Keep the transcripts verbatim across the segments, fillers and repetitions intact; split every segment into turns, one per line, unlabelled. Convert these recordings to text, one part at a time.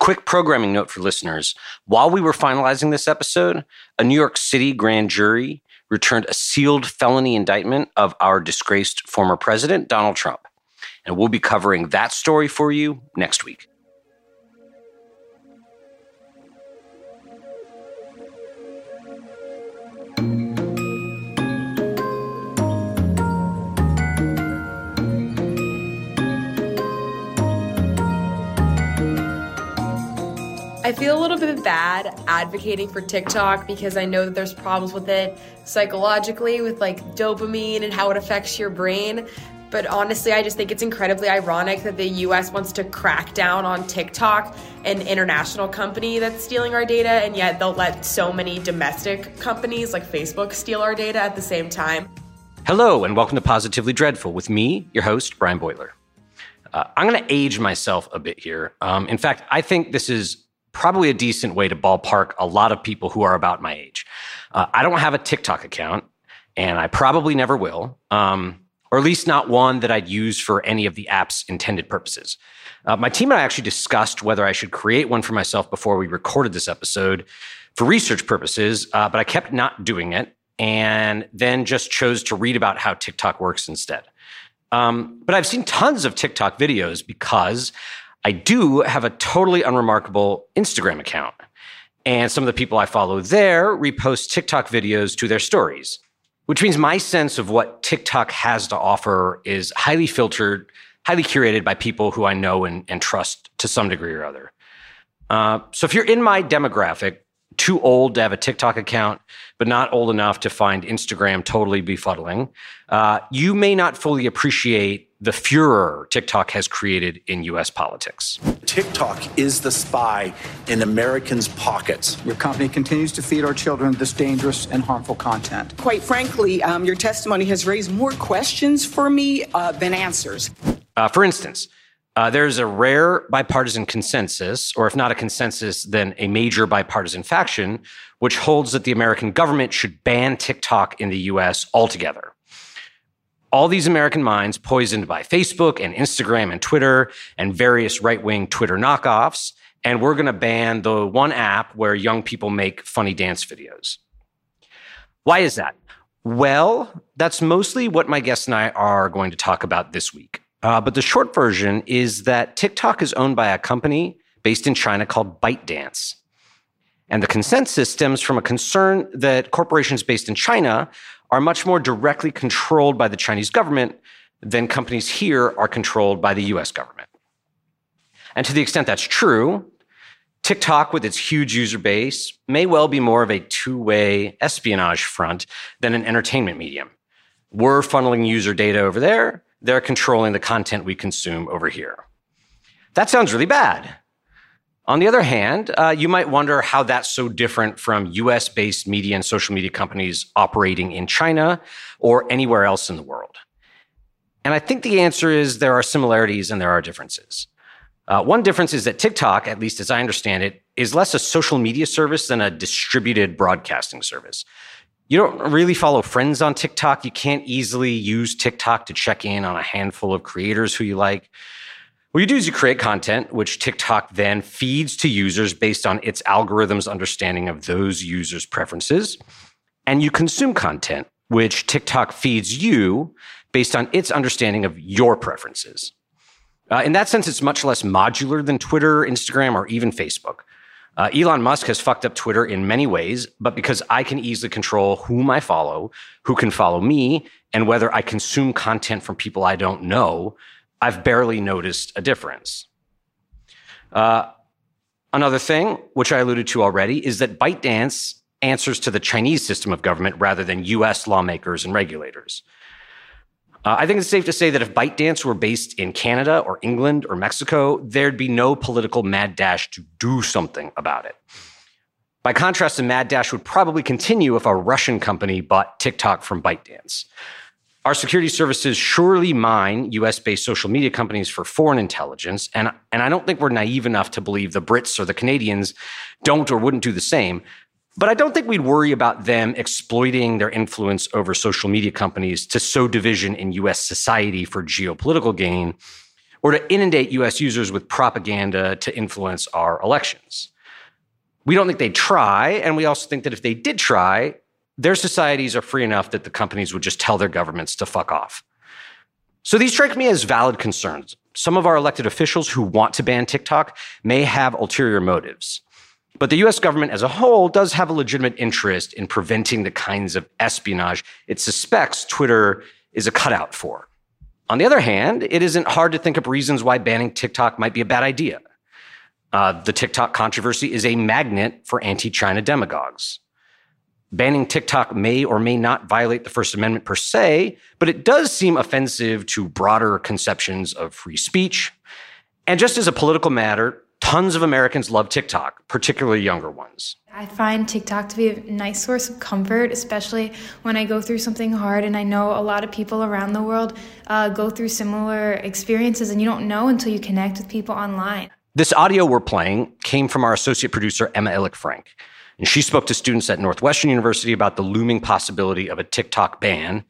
quick programming note for listeners. While we were finalizing this episode, a New York City grand jury returned a sealed felony indictment of our disgraced former president, Donald Trump. And we'll be covering that story for you next week.
I feel a little bit bad advocating for TikTok because I know that there's problems with it psychologically with like dopamine and how it affects your brain. But honestly, I just think it's incredibly ironic that the U S wants to crack down on TikTok, an international company that's stealing our data, and yet they'll let so many domestic companies like Facebook steal our data at the same time.
Hello, and welcome to Positively Dreadful with me, your host, Brian Boyler. Uh, I'm going to age myself a bit here. Um, in fact, I think this is probably a decent way to ballpark a lot of people who are about my age. Uh, I don't have a TikTok account, and I probably never will, um, or at least not one that I'd use for any of the app's intended purposes. Uh, my team and I actually discussed whether I should create one for myself before we recorded this episode for research purposes, uh, but I kept not doing it and then just chose to read about how TikTok works instead. Um, but I've seen tons of TikTok videos because I do have a totally unremarkable Instagram account, and some of the people I follow there repost TikTok videos to their stories, which means my sense of what TikTok has to offer is highly filtered, highly curated by people who I know and, and trust to some degree or other. Uh, so if you're in my demographic, too old to have a TikTok account, but not old enough to find Instagram totally befuddling, uh, you may not fully appreciate the furor TikTok has created in U S politics.
TikTok is the spy in Americans' pockets.
Your company continues to feed our children this dangerous and harmful content.
Quite frankly, um, your testimony has raised more questions for me uh, than answers.
Uh, for instance, uh, there's a rare bipartisan consensus, or if not a consensus, then a major bipartisan faction, which holds that the American government should ban TikTok in the U S altogether. All these American minds poisoned by Facebook and Instagram and Twitter and various right-wing Twitter knockoffs, and we're going to ban the one app where young people make funny dance videos. Why is that? Well, that's mostly what my guest and I are going to talk about this week. Uh, but the short version is that TikTok is owned by a company based in China called ByteDance. And the consensus stems from a concern that corporations based in China are much more directly controlled by the Chinese government than companies here are controlled by the U S government. And to the extent that's true, TikTok, with its huge user base, may well be more of a two-way espionage front than an entertainment medium. We're funneling user data over there, they're controlling the content we consume over here. That sounds really bad. On the other hand, uh, you might wonder how that's so different from U S-based media and social media companies operating in China or anywhere else in the world. And I think the answer is there are similarities and there are differences. Uh, one difference is that TikTok, at least as I understand it, is less a social media service than a distributed broadcasting service. You don't really follow friends on TikTok. You can't easily use TikTok to check in on a handful of creators who you like. What you do is you create content, which TikTok then feeds to users based on its algorithm's understanding of those users' preferences. And you consume content, which TikTok feeds you based on its understanding of your preferences. Uh, in that sense, it's much less modular than Twitter, Instagram, or even Facebook. Uh, Elon Musk has fucked up Twitter in many ways, but because I can easily control whom I follow, who can follow me, and whether I consume content from people I don't know, I've barely noticed a difference. Uh, another thing, which I alluded to already, is that ByteDance answers to the Chinese system of government rather than U S lawmakers and regulators. Uh, I think it's safe to say that if ByteDance were based in Canada or England or Mexico, there'd be no political mad dash to do something about it. By contrast, the mad dash would probably continue if a Russian company bought TikTok from ByteDance. Our security services surely mine U S-based social media companies for foreign intelligence, and, and I don't think we're naive enough to believe the Brits or the Canadians don't or wouldn't do the same. But I don't think we'd worry about them exploiting their influence over social media companies to sow division in U S society for geopolitical gain, or to inundate U S users with propaganda to influence our elections. We don't think they'd try, and we also think that if they did try, their societies are free enough that the companies would just tell their governments to fuck off. So these strike me as valid concerns. Some of our elected officials who want to ban TikTok may have ulterior motives. But the U S government as a whole does have a legitimate interest in preventing the kinds of espionage it suspects Twitter is a cutout for. On the other hand, it isn't hard to think up reasons why banning TikTok might be a bad idea. Uh, the TikTok controversy is a magnet for anti-China demagogues. Banning TikTok may or may not violate the First Amendment per se, but it does seem offensive to broader conceptions of free speech. And just as a political matter, tons of Americans love TikTok, particularly younger ones.
I find TikTok to be a nice source of comfort, especially when I go through something hard, and I know a lot of people around the world uh, go through similar experiences, and you don't know until you connect with people online.
This audio we're playing came from our associate producer, Emma Illich-Frank. And she spoke to students at Northwestern University about the looming possibility of a TikTok ban.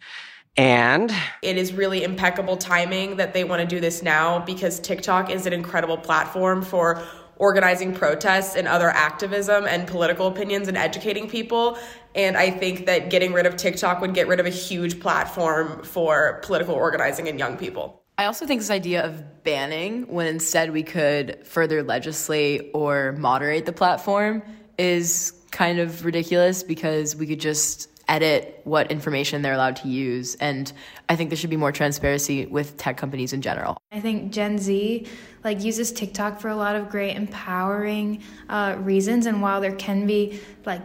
And
it is really impeccable timing that they want to do this now, because TikTok is an incredible platform for organizing protests and other activism and political opinions and educating people. And I think that getting rid of TikTok would get rid of a huge platform for political organizing in young people.
I also think this idea of banning, when instead we could further legislate or moderate the platform, is kind of ridiculous, because we could just edit what information they're allowed to use. And I think there should be more transparency with tech companies in general.
I think Gen Z like uses TikTok for a lot of great empowering uh, reasons. And while there can be like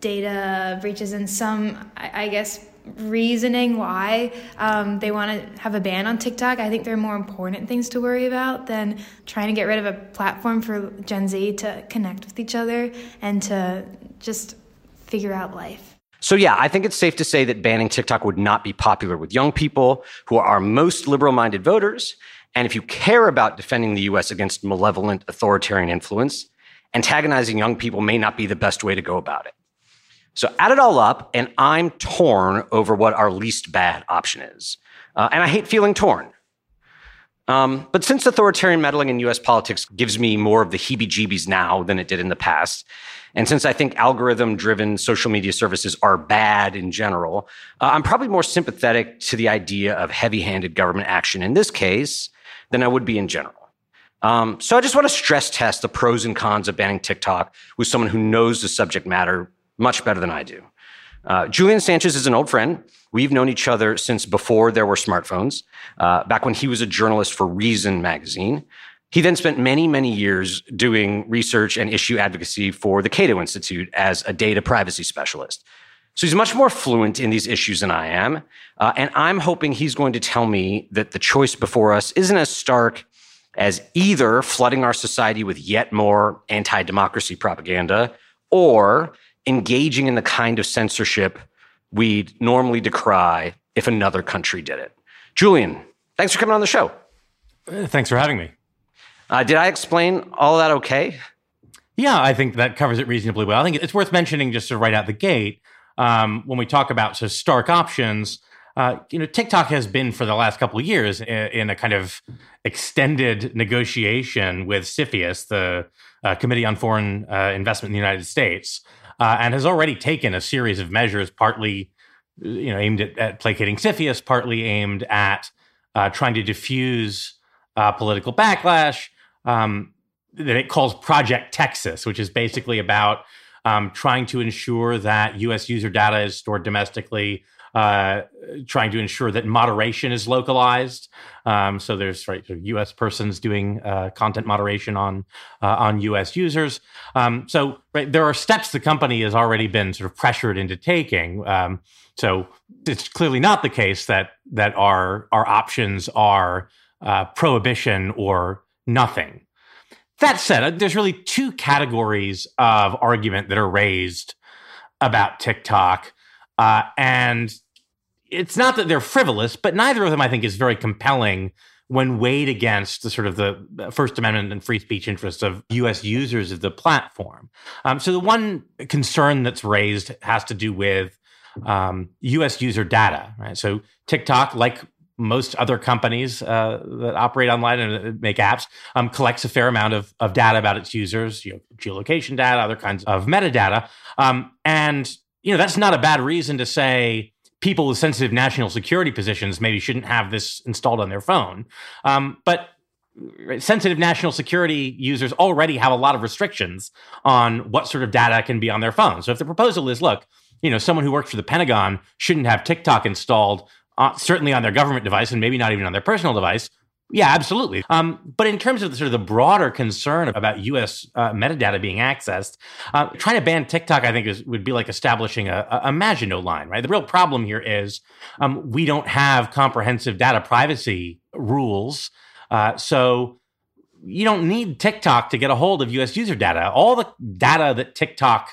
data breaches and some, I, I guess, reasoning why um, they want to have a ban on TikTok, I think there are more important things to worry about than trying to get rid of a platform for Gen Z to connect with each other and to just figure out life.
So yeah, I think it's safe to say that banning TikTok would not be popular with young people who are our most liberal-minded voters. And if you care about defending the U S against malevolent authoritarian influence, antagonizing young people may not be the best way to go about it. So add it all up, and I'm torn over what our least bad option is. Uh, and I hate feeling torn. Um, but since authoritarian meddling in U S politics gives me more of the heebie-jeebies now than it did in the past, and since I think algorithm-driven social media services are bad in general, uh, I'm probably more sympathetic to the idea of heavy-handed government action in this case than I would be in general. Um, so I just want to stress test the pros and cons of banning TikTok with someone who knows the subject matter much better than I do. Uh, Julian Sanchez is an old friend. We've known each other since before there were smartphones, uh, back when he was a journalist for Reason magazine. He then spent many, many years doing research and issue advocacy for the Cato Institute as a data privacy specialist. So he's much more fluent in these issues than I am. Uh, and I'm hoping he's going to tell me that the choice before us isn't as stark as either flooding our society with yet more anti-democracy propaganda or engaging in the kind of censorship we'd normally decry if another country did it. Julian, thanks for coming on the show.
Uh, thanks for having me.
Uh, did I explain all of that okay?
Yeah, I think that covers it reasonably well. I think it's worth mentioning just sort of right out the gate, um, when we talk about sort of stark options, uh, you know, TikTok has been for the last couple of years in, in a kind of extended negotiation with CFIUS, the uh, Committee on Foreign uh, Investment in the United States, uh, and has already taken a series of measures, partly, you know, aimed at, at placating CFIUS, partly aimed at uh, trying to diffuse uh, political backlash. Um, that it calls Project Texas, which is basically about um, trying to ensure that U S user data is stored domestically, uh, trying to ensure that moderation is localized. Um, so there's right, so U S persons doing uh, content moderation on uh, on U S users. Um, so right, there are steps the company has already been sort of pressured into taking. Um, so it's clearly not the case that that our our options are uh, prohibition or nothing. That said, there's really two categories of argument that are raised about TikTok. Uh, and it's not that they're frivolous, but neither of them, I think, is very compelling when weighed against the sort of the First Amendment and free speech interests of U S users of the platform. Um, so the one concern that's raised has to do with um, U S user data, right? So TikTok, like most other companies uh, that operate online and make apps, um, collects a fair amount of, of data about its users, you know, geolocation data, other kinds of metadata. Um, and, you know, that's not a bad reason to say people with sensitive national security positions maybe shouldn't have this installed on their phone. Um, but sensitive national security users already have a lot of restrictions on what sort of data can be on their phone. So if the proposal is, look, you know, someone who works for the Pentagon shouldn't have TikTok installed, uh, certainly on their government device and maybe not even on their personal device, yeah, absolutely. Um, but in terms of the, sort of the broader concern about U S uh, metadata being accessed, uh, trying to ban TikTok, I think, is, would be like establishing a, a Maginot Line, right? The real problem here is um, we don't have comprehensive data privacy rules. Uh, so you don't need TikTok to get a hold of U S user data. All the data that TikTok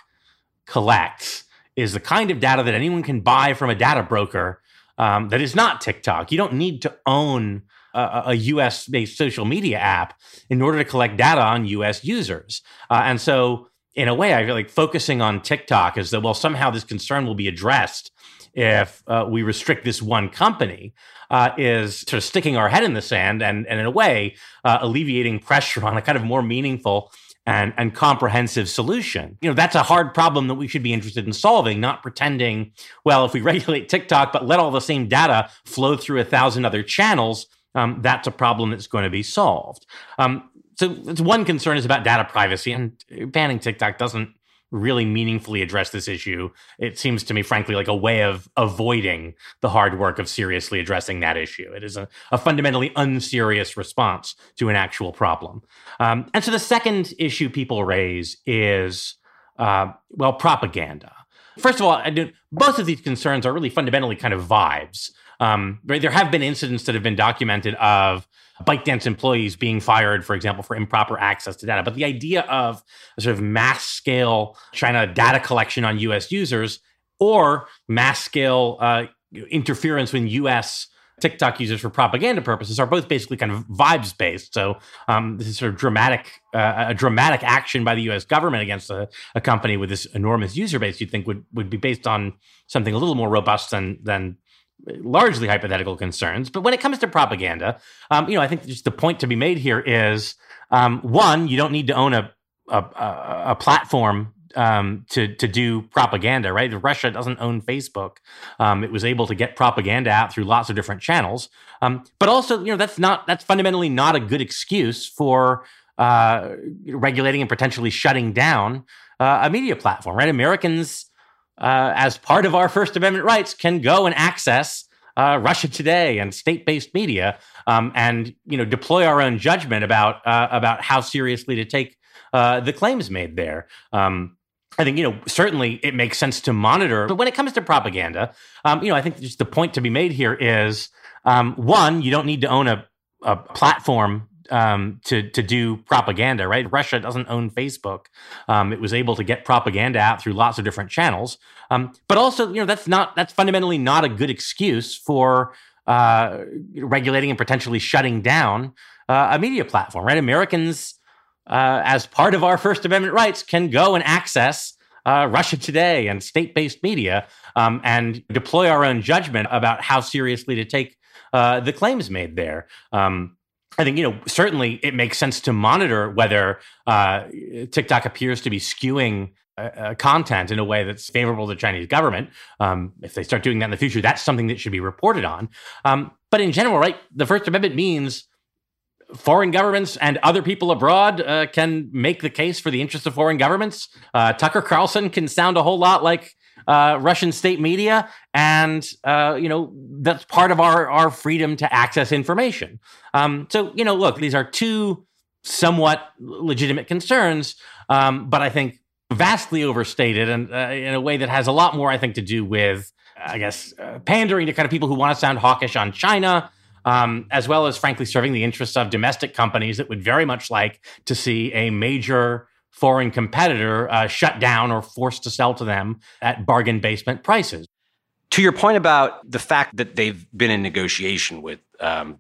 collects is the kind of data that anyone can buy from a data broker um, that is not TikTok. You don't need to own a, a U S-based social media app in order to collect data on U S users. Uh, and so in a way, I feel like focusing on TikTok is that, well, somehow this concern will be addressed if uh, we restrict this one company, uh, is sort of sticking our head in the sand and, and in a way, uh, alleviating pressure on a kind of more meaningful and, and comprehensive solution. You know, that's a hard problem that we should be interested in solving, not pretending, well, if we regulate TikTok, but let all the same data flow through a thousand other channels, um, that's a problem that's going to be solved. Um, so it's one concern is about data privacy, and banning TikTok doesn't really meaningfully address this issue. It seems to me, frankly, like a way of avoiding the hard work of seriously addressing that issue. It is a, a fundamentally unserious response to an actual problem. Um, and so the second issue people raise is, uh, well, propaganda. First of all, I do, both of these concerns are really fundamentally kind of vibes. Um, right? There have been incidents that have been documented of ByteDance employees being fired, for example, for improper access to data. But the idea of a sort of mass scale China data collection on U S users or mass scale uh, interference with U S TikTok users for propaganda purposes are both basically kind of vibes based. So um, this is sort of dramatic, uh, a dramatic action by the U S government against a, a company with this enormous user base you'd think would, would be based on something a little more robust than than largely hypothetical concerns. But when it comes to propaganda, um, you know, I think just the point to be made here is, um, one, you don't need to own a a, a, a platform um, to to do propaganda, right? Russia doesn't own Facebook. Um, it was able to get propaganda out through lots of different channels. Um, but also, you know, that's not that's fundamentally not a good excuse for uh, regulating and potentially shutting down uh, a media platform, right? Americans, Uh, as part of our First Amendment rights, can go and access uh, Russia Today and state-based media, um, and you know deploy our own judgment about uh, about how seriously to take uh, the claims made there. Um, I think you know certainly it makes sense to monitor, but when it comes to propaganda, um, you know I think just the point to be made here is um, one, you don't need to own a, a platform Um, to to do propaganda, right? Russia doesn't own Facebook. Um, it was able to get propaganda out through lots of different channels. Um, but also, you know, that's not that's fundamentally not a good excuse for uh, regulating and potentially shutting down uh, a media platform, right? Americans, uh, as part of our First Amendment rights, can go and access uh, Russia Today and state-based media um, and deploy our own judgment about how seriously to take uh, the claims made there. Um, I think, you know, certainly it makes sense to monitor whether uh, TikTok appears to be skewing uh, uh, content in a way that's favorable to the Chinese government. Um, if they start doing that in the future, that's something that should be reported on. Um, but in general, right, the First Amendment means foreign governments and other people abroad uh, can make the case for the interests of foreign governments. Uh, Tucker Carlson can sound a whole lot like Uh, Russian state media, and uh, you know that's part of our our freedom to access information. Um, so you know, look, these are two somewhat legitimate concerns, um, but I think vastly overstated, and uh, in a way that has a lot more, I think, to do with, I guess, uh, pandering to kind of people who want to sound hawkish on China, um, as well as, frankly, serving the interests of domestic companies that would very much like to see a major foreign competitor uh, shut down or forced to sell to them at bargain basement prices.
To your point about the fact that they've been in negotiation with um,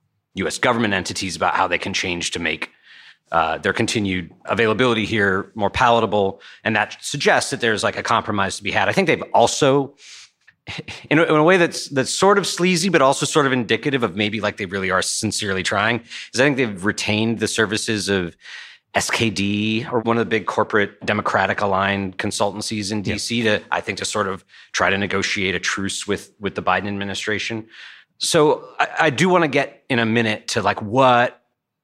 U S government entities about how they can change to make uh, their continued availability here more palatable, and that suggests that there's like a compromise to be had. I think they've also in a, in a way that's that's sort of sleazy, but also sort of indicative of maybe like they really are sincerely trying, is I think they've retained the services of S K D, or one of the big corporate Democratic aligned consultancies in D C, yeah. to, I think, to sort of try to negotiate a truce with, with the Biden administration. So I, I do want to get in a minute to like what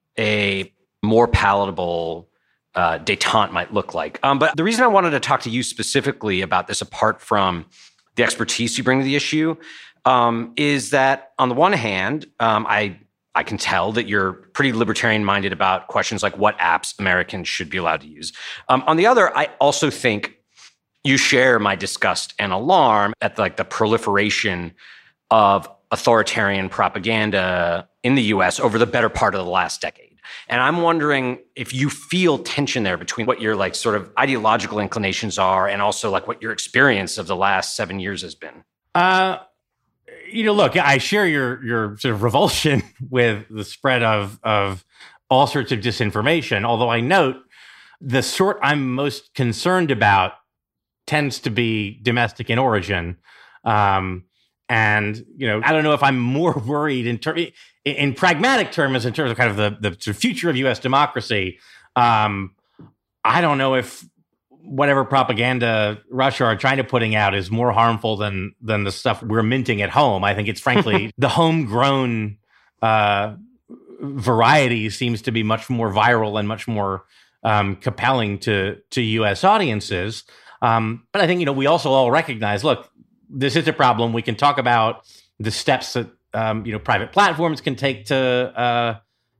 a more palatable uh, détente might look like. Um, but the reason I wanted to talk to you specifically about this, apart from the expertise you bring to the issue, um, is that on the one hand, um, I I can tell that you're pretty libertarian-minded about questions like what apps Americans should be allowed to use. Um, on the other, I also think you share my disgust and alarm at like the proliferation of authoritarian propaganda in the U S over the better part of the last decade. And I'm wondering if you feel tension there between what your like sort of ideological inclinations are and also like what your experience of the last seven years has been.
Uh, you know, look, I share your your sort of revulsion with the spread of of all sorts of disinformation, although I note the sort I'm most concerned about tends to be domestic in origin. Um, and, you know, I don't know if I'm more worried in terms, in, in pragmatic terms, in terms of kind of the, the sort of future of U S democracy. Um, I don't know if whatever propaganda Russia are trying to putting out is more harmful than than the stuff we're minting at home. I think it's frankly the homegrown uh, variety seems to be much more viral and much more um, compelling to to U S audiences. Um, but I think, you know, we also all recognize, look, this is a problem. We can talk about the steps that um, you know private platforms can take to uh,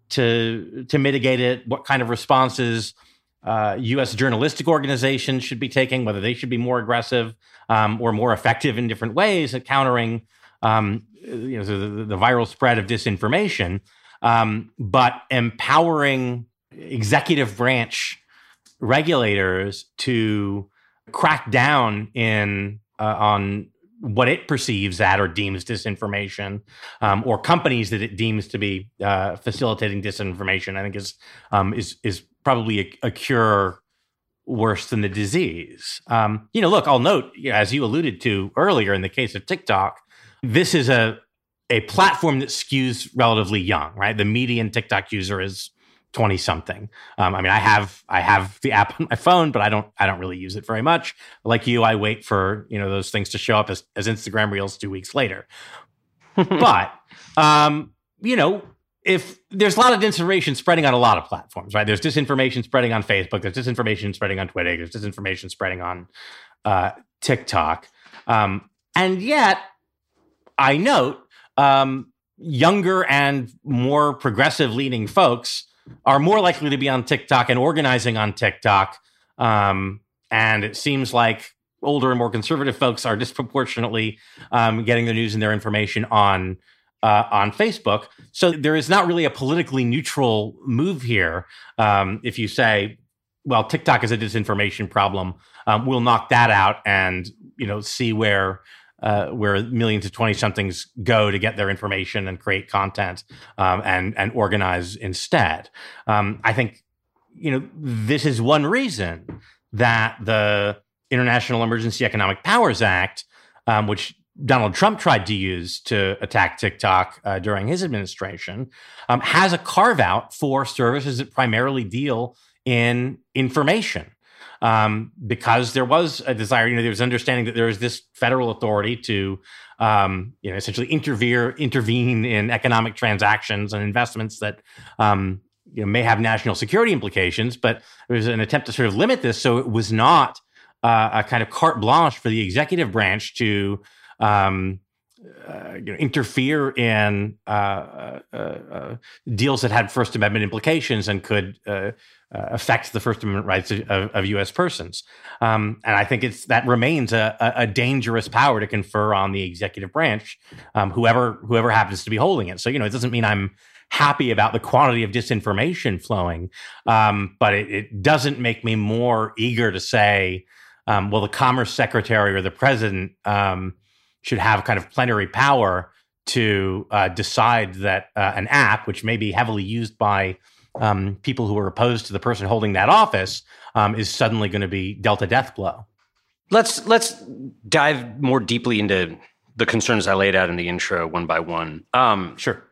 to to mitigate it. What kind of responses Uh, U S journalistic organizations should be taking, whether they should be more aggressive um, or more effective in different ways at countering um, you know, the, the viral spread of disinformation. Um, but empowering executive branch regulators to crack down in uh, on what it perceives at or deems disinformation, um, or companies that it deems to be uh, facilitating disinformation, I think is um, is is probably a, a cure worse than the disease. Um, you know, look, I'll note, you know, as you alluded to earlier in the case of TikTok, this is a a platform that skews relatively young, right? The median TikTok user is twenty something. Um, I mean, I have I have the app on my phone, but I don't I don't really use it very much. Like you, I wait for, you know, those things to show up as, as Instagram Reels two weeks later. But um, you know, if there's a lot of disinformation spreading on a lot of platforms, right? There's disinformation spreading on Facebook. There's disinformation spreading on Twitter. There's disinformation spreading on uh, TikTok. Um, and yet, I note um, younger and more progressive-leaning folks are more likely to be on TikTok and organizing on TikTok. Um, and it seems like older and more conservative folks are disproportionately um, getting their news and their information on Uh, on Facebook. So there is not really a politically neutral move here. Um, if you say, well, TikTok is a disinformation problem, um, we'll knock that out and, you know, see where uh, where millions of twenty-somethings go to get their information and create content um, and, and organize instead. Um, I think, you know, this is one reason that the International Emergency Economic Powers Act, um, which Donald Trump tried to use to attack TikTok uh, during his administration, um, has a carve out for services that primarily deal in information. Um, because there was a desire, you know, there was understanding that there was this federal authority to, um, you know, essentially interfere, intervene in economic transactions and investments that, um, you know, may have national security implications. But there was an attempt to sort of limit this, so it was not uh, a kind of carte blanche for the executive branch to Um, uh, you know, interfere in uh, uh, uh, deals that had First Amendment implications and could uh, uh, affect the First Amendment rights of, of U S persons. Um, and I think it's that remains a, a dangerous power to confer on the executive branch, um, whoever whoever happens to be holding it. So, you know, it doesn't mean I'm happy about the quantity of disinformation flowing, um, but it, it doesn't make me more eager to say, um, well, the Commerce Secretary or the President um, should have kind of plenary power to uh, decide that uh, an app, which may be heavily used by um, people who are opposed to the person holding that office, um, is suddenly going to be dealt a death blow.
Let's let's dive more deeply into the concerns I laid out in the intro one by one. Um,
sure.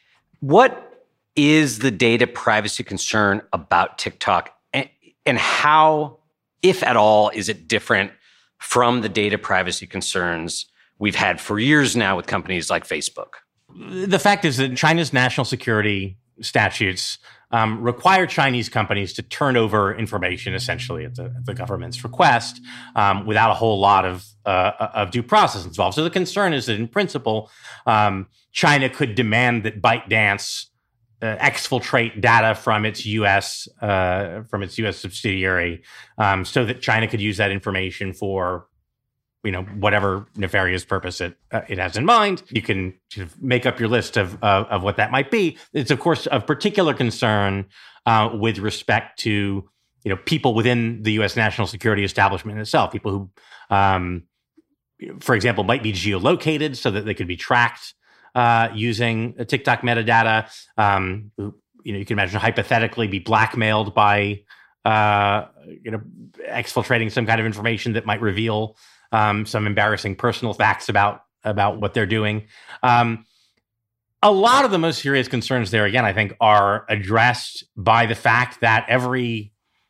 What is the data privacy concern about TikTok, and, and how, if at all, is it different from the data privacy concerns we've had for years now with companies like Facebook?
The fact is that China's national security statutes um, require Chinese companies to turn over information, essentially at the, at the government's request, um, without a whole lot of uh, of due process involved. So the concern is that, in principle, um, China could demand that ByteDance uh, exfiltrate data from its U S uh, from its U S subsidiary, um, so that China could use that information for, you know, whatever nefarious purpose it uh, it has in mind. You can sort of make up your list of uh, of what that might be. It's of course of particular concern uh, with respect to, you know, people within the U S national security establishment itself. People who, um, for example, might be geolocated so that they could be tracked uh, using a TikTok metadata. Um, who, you know, you can imagine hypothetically be blackmailed by, uh, you know, exfiltrating some kind of information that might reveal Um, some embarrassing personal facts about about what they're doing. Um, a lot of the most serious concerns there, again, I think, are addressed by the fact that every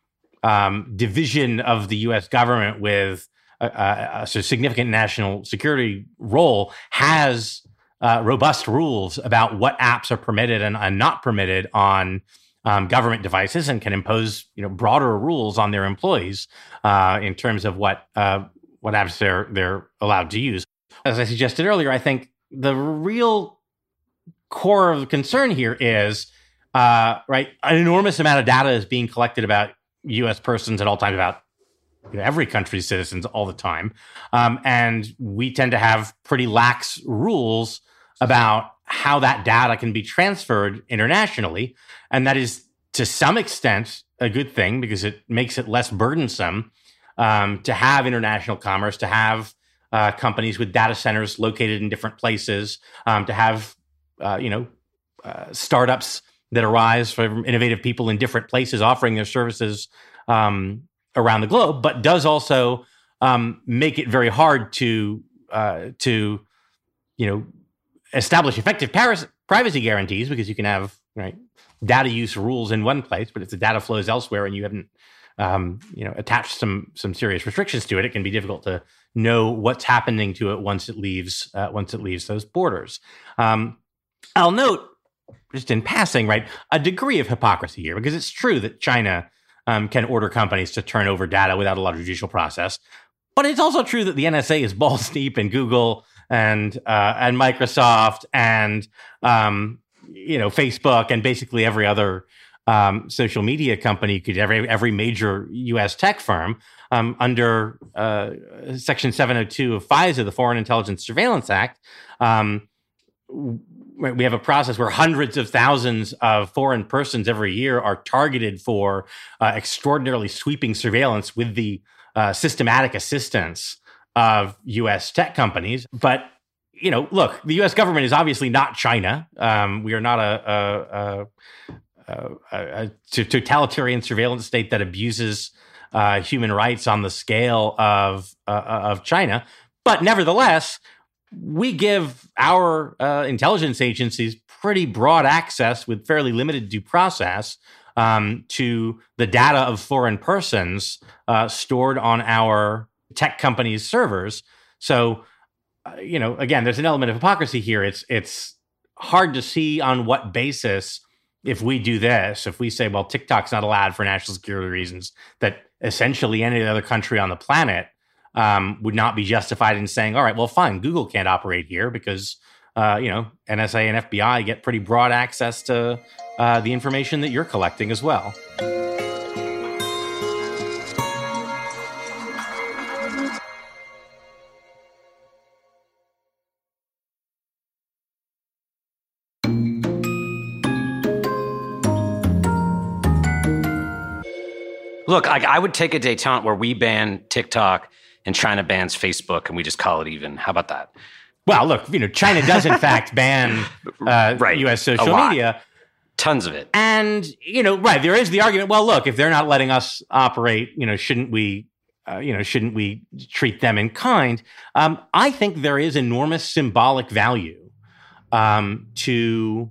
um, division of the U S government with a, a, a significant national security role has uh, robust rules about what apps are permitted and, and not permitted on Um, government devices, and can impose, you know, broader rules on their employees uh, in terms of what uh, what apps they're they're allowed to use. As I suggested earlier, I think the real core of the concern here is uh, right. An enormous amount of data is being collected about U S persons at all times, about, you know, every country's citizens all the time, um, and we tend to have pretty lax rules about how that data can be transferred internationally. And that is, to some extent, a good thing, because it makes it less burdensome um, to have international commerce, to have uh, companies with data centers located in different places, um, to have, uh, you know, uh, startups that arise from innovative people in different places offering their services um, around the globe, but does also um, make it very hard to, uh, to, you know, establish effective Paris privacy guarantees, because you can have, right, data use rules in one place, but if the data flows elsewhere and you haven't, um, you know, attached some some serious restrictions to it, it can be difficult to know what's happening to it once it leaves uh, once it leaves those borders. Um, I'll note, just in passing, right, a degree of hypocrisy here, because it's true that China um, can order companies to turn over data without a lot of judicial process, but it's also true that the N S A is balls deep in Google and uh, and Microsoft and um, you know, Facebook and basically every other um, social media company, could every every major U S tech firm um, under uh, Section seven oh two of FISA, the Foreign Intelligence Surveillance Act. Um, we have a process where hundreds of thousands of foreign persons every year are targeted for uh, extraordinarily sweeping surveillance with the uh, systematic assistance of U S tech companies. But, you know, look, the U S government is obviously not China. Um, we are not a, a, a, a, a totalitarian surveillance state that abuses uh, human rights on the scale of uh, of China. But nevertheless, we give our uh, intelligence agencies pretty broad access with fairly limited due process um, to the data of foreign persons uh, stored on our tech companies' servers. So, uh, you know, again, there's an element of hypocrisy here. It's it's hard to see on what basis, if we do this, if we say, well, TikTok's not allowed for national security reasons, that essentially any other country on the planet um, would not be justified in saying, all right, well, fine, Google can't operate here because, uh, you know, N S A and F B I get pretty broad access to uh, the information that you're collecting as well.
Look, I, I would take a détente where we ban TikTok and China bans Facebook, and we just call it even. How about that?
Well, look, you know, China does in fact ban uh,
right.
U S social media.
Tons of it.
And, you know, right, there is the argument, well, look, if they're not letting us operate, you know, shouldn't we uh, you know, shouldn't we treat them in kind? Um, I think there is enormous symbolic value um, to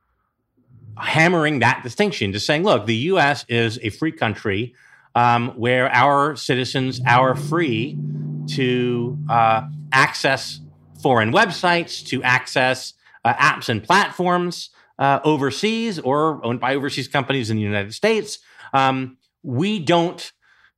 hammering that distinction, to saying, look, the U S is a free country um, where our citizens are free to uh, access foreign websites, to access uh, apps and platforms uh, overseas or owned by overseas companies in the United States. Um, we don't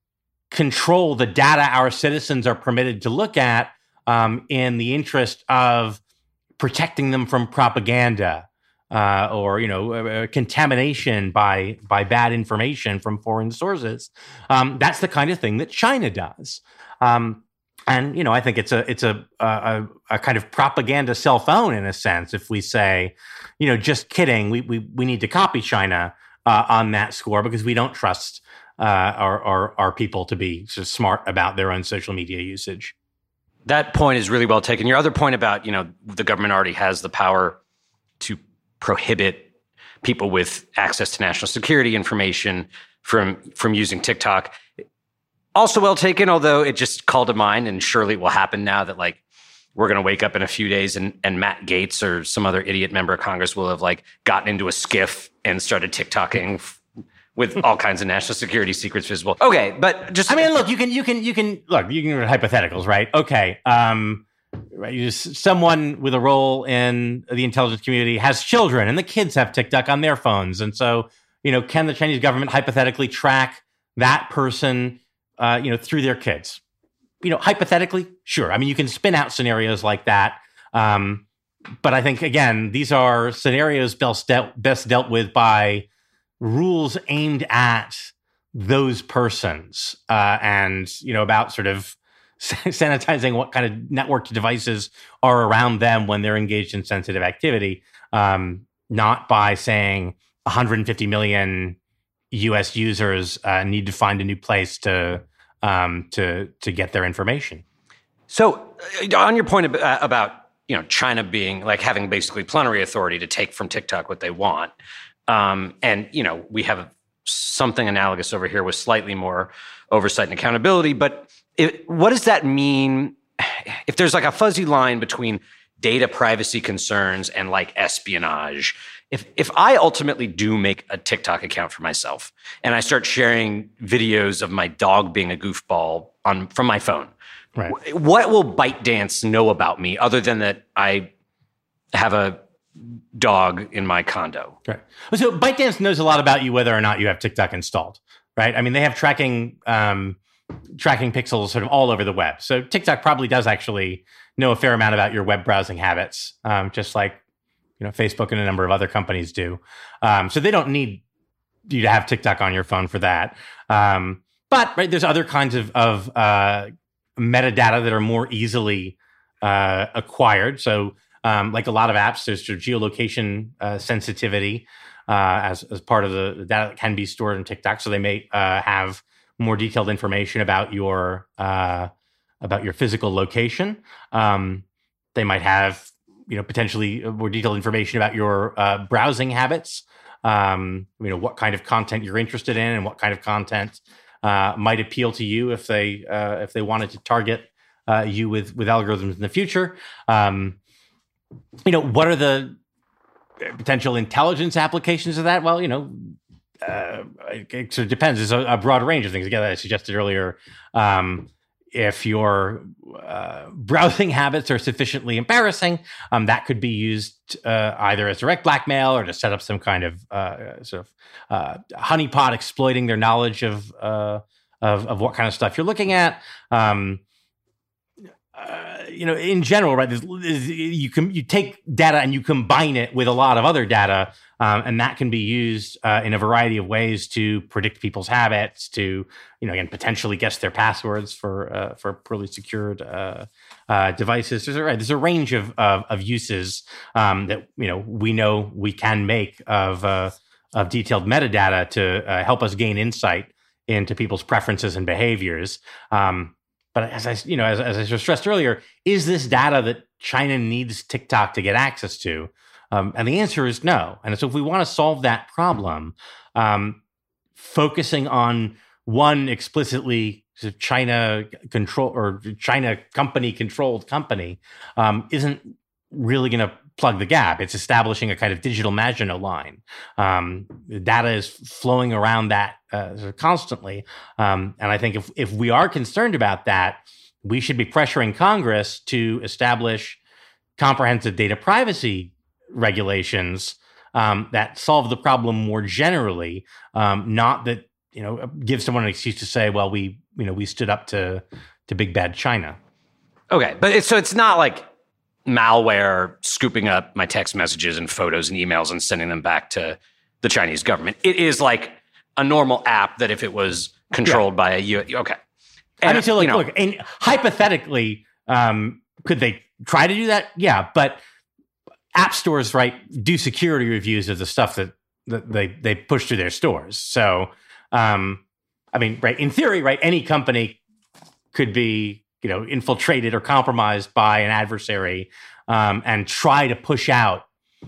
control the data our citizens are permitted to look at um, in the interest of protecting them from propaganda uh, or, you know, uh, contamination by by bad information from foreign sources. Um, that's the kind of thing that China does. Um, and, you know, I think it's a it's a, a a kind of propaganda cell phone in a sense. If we say, you know, just kidding, we we we need to copy China uh, on that score because we don't trust Uh, our, our our people to be sort of smart about their own social media usage.
That point is really well taken. Your other point about, you know, the government already has the power to prohibit people with access to national security information from from using TikTok. Also well taken, although it just called to mind, and surely it will happen now that like we're going to wake up in a few days and, and Matt Gaetz or some other idiot member of Congress will have like gotten into a skiff and started TikToking with all kinds of national security secrets visible. Okay, but just
I mean, look, you can you can you can look, you can hypotheticals, right? Okay, um, right. You just, someone with a role in the intelligence community has children, and the kids have TikTok on their phones, and so you know, can the Chinese government hypothetically track that person, uh, you know, through their kids? You know, hypothetically, sure. I mean, you can spin out scenarios like that, um, but I think again, these are scenarios best dealt, best dealt with by rules aimed at those persons uh, and, you know, about sort of sanitizing what kind of networked devices are around them when they're engaged in sensitive activity, um, not by saying one hundred fifty million U S users uh, need to find a new place to um, to to get their information.
So uh, on your point about, about, you know, China being like having basically plenary authority to take from TikTok what they want, Um, and, you know, we have something analogous over here with slightly more oversight and accountability. But it, what does that mean if there's like a fuzzy line between data privacy concerns and like espionage? If if I ultimately do make a TikTok account for myself and I start sharing videos of my dog being a goofball on from my phone, right, what will ByteDance know about me other than that I have a dog in my condo?
Right. So ByteDance knows a lot about you whether or not you have TikTok installed, right? I mean, they have tracking um, tracking pixels sort of all over the web. So TikTok probably does actually know a fair amount about your web browsing habits, um, just like, you know, Facebook and a number of other companies do. Um, so they don't need you to have TikTok on your phone for that. Um, but right, there's other kinds of, of uh, metadata that are more easily uh, acquired. So Um, like a lot of apps, there's sort of geolocation uh, sensitivity uh, as, as part of the, the data that can be stored in TikTok. So they may uh, have more detailed information about your uh, about your physical location. Um, they might have, you know, potentially more detailed information about your uh, browsing habits. Um, you know, what kind of content you're interested in, and what kind of content uh, might appeal to you if they uh, if they wanted to target uh, you with with algorithms in the future. Um, You know, what are the potential intelligence applications of that? Well, you know, uh, it, it sort of depends. There's a, a broad range of things. Again, I suggested earlier, um, if your uh, browsing habits are sufficiently embarrassing, um, that could be used uh, either as direct blackmail or to set up some kind of uh, sort of uh, honeypot exploiting their knowledge of, uh, of of what kind of stuff you're looking at. Um, Uh, you know, in general, right? There's, there's, you can you take data and you combine it with a lot of other data, um, and that can be used uh, in a variety of ways to predict people's habits, to, you know, again, potentially guess their passwords for uh, for poorly secured uh, uh, devices. There's a, right, there's a range of of, of uses um, that, you know, we know we can make of uh, of detailed metadata to uh, help us gain insight into people's preferences and behaviors. Um, But as I, you know, as, as I stressed earlier, is this data that China needs TikTok to get access to? Um, and the answer is no. And so if we want to solve that problem, um, focusing on one explicitly China control or China company controlled company um, isn't really going to plug the gap. It's establishing a kind of digital Maginot line. Um, data is flowing around that uh, constantly. Um, and I think if, if we are concerned about that, we should be pressuring Congress to establish comprehensive data privacy regulations um, that solve the problem more generally, um, not that, you know, give someone an excuse to say, well, we, you know, we stood up to, to big bad China.
Okay. But it's, so it's not like malware scooping up my text messages and photos and emails and sending them back to the Chinese government. It is like a normal app that if it was controlled yeah. by a U S, okay.
And, I mean, so like, you know, look, and hypothetically, um, could they try to do that? Yeah, but app stores, right, do security reviews of the stuff that, that they they push through their stores. So, um, I mean, right, in theory, right, any company could be, you know, infiltrated or compromised by an adversary um, and try to push out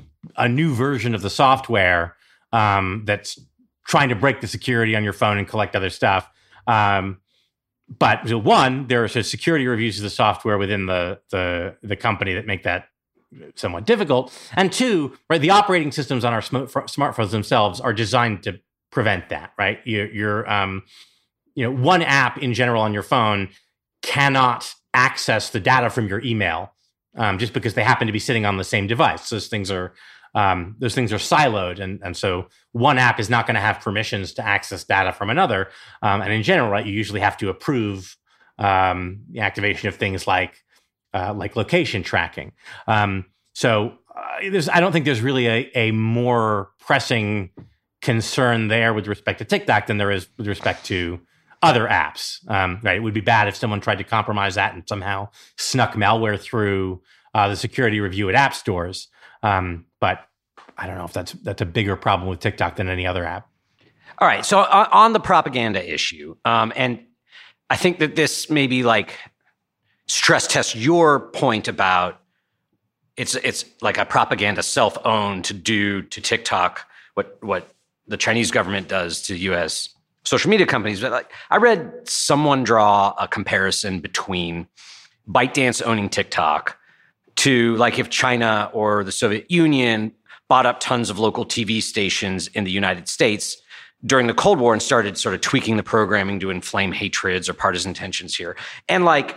a new version of the software um, that's trying to break the security on your phone and collect other stuff. Um, but so one, there are sort of security reviews of the software within the, the the company that make that somewhat difficult. And two, right, the operating systems on our sm- smartphones themselves are designed to prevent that. Right, you're, you're um, you know, one app in general on your phone cannot access the data from your email um, just because they happen to be sitting on the same device. Those things are um, those things are siloed, and and so one app is not going to have permissions to access data from another. Um, and in general, right, you usually have to approve um, the activation of things like uh, like location tracking. Um, so uh, there's I don't think there's really a, a more pressing concern there with respect to TikTok than there is with respect to other apps. Um, right, it would be bad if someone tried to compromise that and somehow snuck malware through uh, the security review at app stores. Um, but I don't know if that's that's a bigger problem with TikTok than any other app.
All right, so on, on the propaganda issue, um, and I think that this maybe like stress tests your point about it's it's like a propaganda self-owned to do to TikTok what what the Chinese government does to U S social media companies. But like I read someone draw a comparison between ByteDance owning TikTok to like if China or the Soviet Union bought up tons of local T V stations in the United States during the Cold War and started sort of tweaking the programming to inflame hatreds or partisan tensions here. And like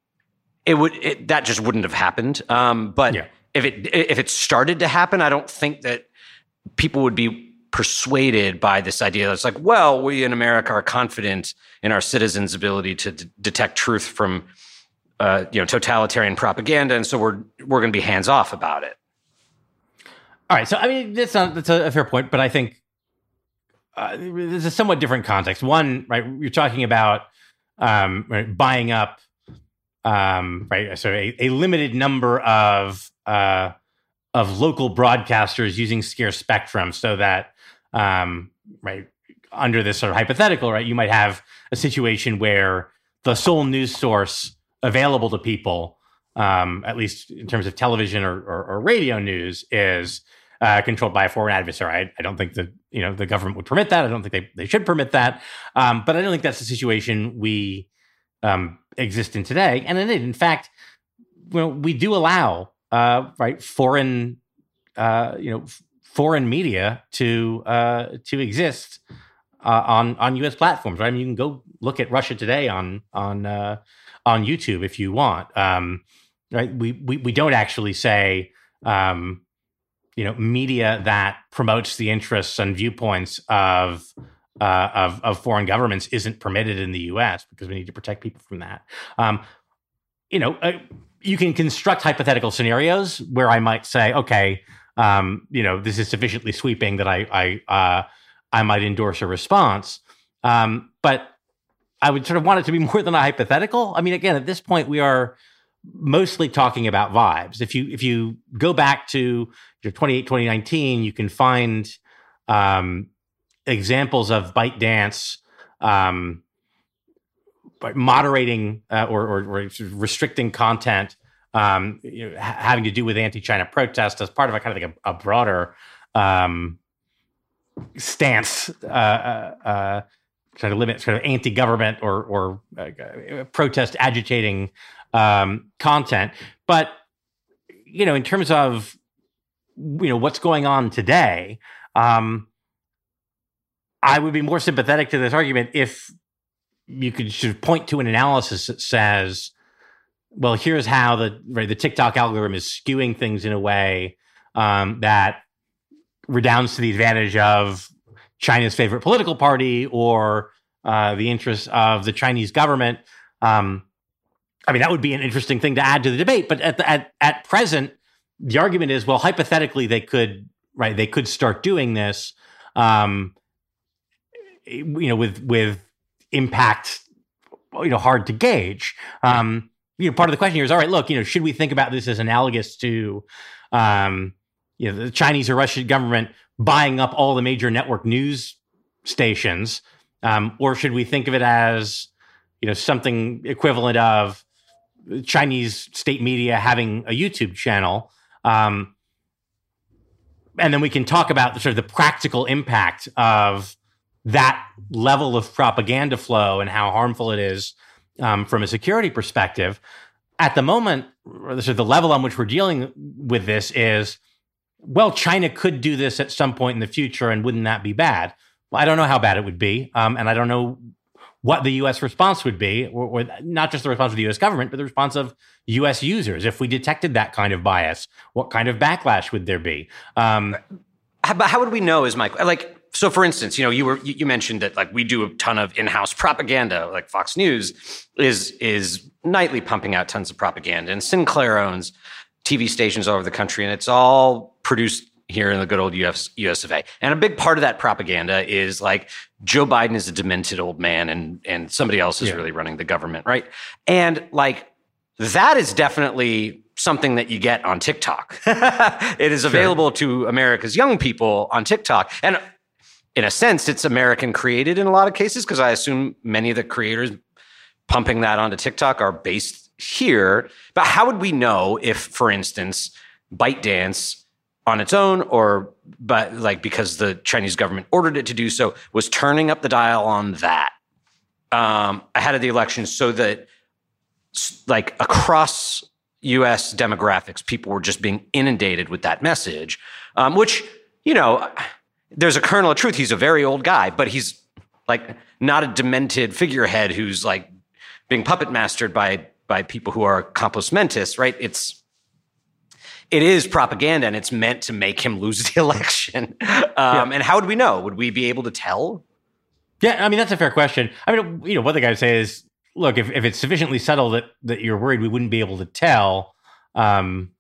it would it, that just wouldn't have happened. Um, but yeah. if it if it started to happen, I don't think that people would be persuaded by this idea that it's like, well, we in America are confident in our citizens' ability to d- detect truth from uh, you know, totalitarian propaganda, and so we're we're going to be hands off about it.
All right, so I mean that's not that's a fair point, but I think uh, there's a somewhat different context. One, right, you're talking about um, right, buying up um, right, so a, a limited number of uh, of local broadcasters using scarce spectrum, so that um, right under this sort of hypothetical, right, you might have a situation where the sole news source available to people, um, at least in terms of television or, or, or radio news, is uh, controlled by a foreign adversary. I, I don't think that you know the government would permit that. I don't think they, they should permit that. Um, but I don't think that's the situation we um, exist in today. And in, in fact, well, we do allow uh, right foreign uh, you know f- foreign media to uh, to exist uh, on on U S platforms. Right? I mean, you can go look at Russia Today on on uh, on YouTube if you want. Um, right? We, we we don't actually say um, you know media that promotes the interests and viewpoints of uh, of of foreign governments isn't permitted in the U S because we need to protect people from that. Um, you know, uh, you can construct hypothetical scenarios where I might say, okay, um, you know, this is sufficiently sweeping that I I uh, I might endorse a response, um, but I would sort of want it to be more than a hypothetical. I mean, again, at this point, we are mostly talking about vibes. If you if you go back to twenty nineteen, you can find um, examples of ByteDance um, moderating uh, or, or, or restricting content um, you know, ha- having to do with anti-China protests as part of a kind of like a, a broader um, stance uh, uh, try to limit sort of anti-government or or uh, protest agitating um, content. But you know, in terms of you know what's going on today, um, I would be more sympathetic to this argument if you could sort of point to an analysis that says, well, here's how the right, the TikTok algorithm is skewing things in a way um, that redounds to the advantage of China's favorite political party or uh, the interests of the Chinese government. Um, I mean, that would be an interesting thing to add to the debate. But at the, at at present, the argument is, well, hypothetically, they could right they could start doing this, um, you know, with with impact, you know, hard to gauge. Um, you know, part of the question here is, all right, look, you know, should we think about this as analogous to, um, you know, the Chinese or Russian government buying up all the major network news stations, um, or should we think of it as, you know, something equivalent of Chinese state media having a YouTube channel? Um, and then we can talk about the sort of the practical impact of that level of propaganda flow and how harmful it is um, from a security perspective. At the moment, sort of the level on which we're dealing with this is, well, China could do this at some point in the future, and wouldn't that be bad? Well, I don't know how bad it would be, um, and I don't know what the U S response would be, or, or not just the response of the U S government, but the response of U S users. If we detected that kind of bias, what kind of backlash would there be? Um,
how, but how would we know? Is my like? So, for instance, you know, you were you mentioned that like we do a ton of in-house propaganda, like Fox News is is nightly pumping out tons of propaganda, and Sinclair owns T V stations all over the country, and it's all produced here in the good old U S, U S of A. And a big part of that propaganda is like Joe Biden is a demented old man, and and somebody else is yeah. really running the government, right? And like that is definitely something that you get on TikTok. It is available sure. to America's young people on TikTok, and in a sense, it's American created in a lot of cases, because I assume many of the creators pumping that onto TikTok are based here. But how would we know if, for instance, ByteDance on its own, or but like because the Chinese government ordered it to do so, was turning up the dial on that um, ahead of the election, so that like across U S demographics, people were just being inundated with that message, um, which, you know, there's a kernel of truth. He's a very old guy, but he's like not a demented figurehead who's like being puppet mastered by by people who are compos mentis, right? It's it is propaganda, and it's meant to make him lose the election. Um, yeah. And how would we know? Would we be able to tell?
Yeah, I mean, that's a fair question. I mean, you know, what the guy would say is, look, if, if it's sufficiently subtle that that you're worried we wouldn't be able to tell, um,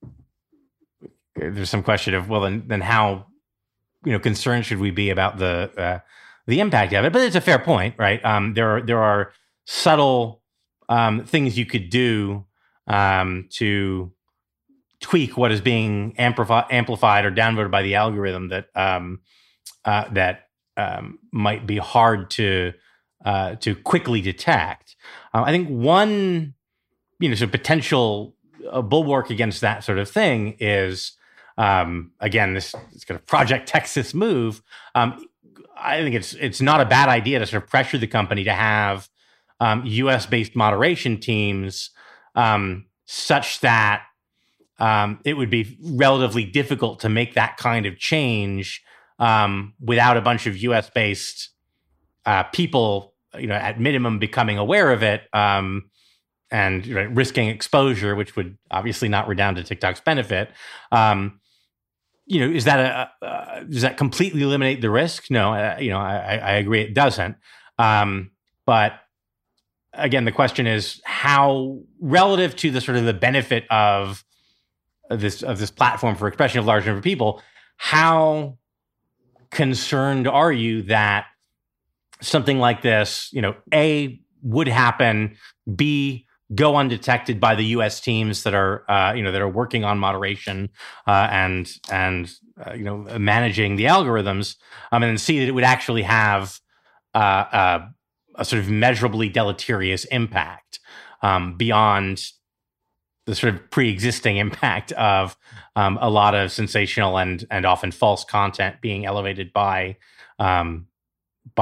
there's some question of, well, then then how, you know, concerned should we be about the uh, the impact of it? But it's a fair point, right? Um, there are there are subtle um, things you could do um, to tweak what is being amplifi- amplified or downvoted by the algorithm that um, uh, that um, might be hard to uh, to quickly detect. Uh, I think one, you know, sort of potential uh, bulwark against that sort of thing is, um, again, this, this kind of Project Texas move. Um, I think it's it's not a bad idea to sort of pressure the company to have um, U S-based moderation teams um, such that um, it would be relatively difficult to make that kind of change um, without a bunch of U S-based uh, people, you know, at minimum becoming aware of it um, and you know, risking exposure, which would obviously not redound to TikTok's benefit. Um, you know, is that a, uh, does that completely eliminate the risk? No, uh, you know, I, I agree it doesn't. Um, but again, the question is how relative to the sort of the benefit of this of this platform for expression of large number of people, how concerned are you that something like this, you know, A, would happen, B, go undetected by the U S teams that are, uh, you know, that are working on moderation uh, and and uh, you know managing the algorithms, um, and then C, that it would actually have uh, uh, a sort of measurably deleterious impact um, beyond the sort of pre-existing impact of um, a lot of sensational and and often false content being elevated by um, by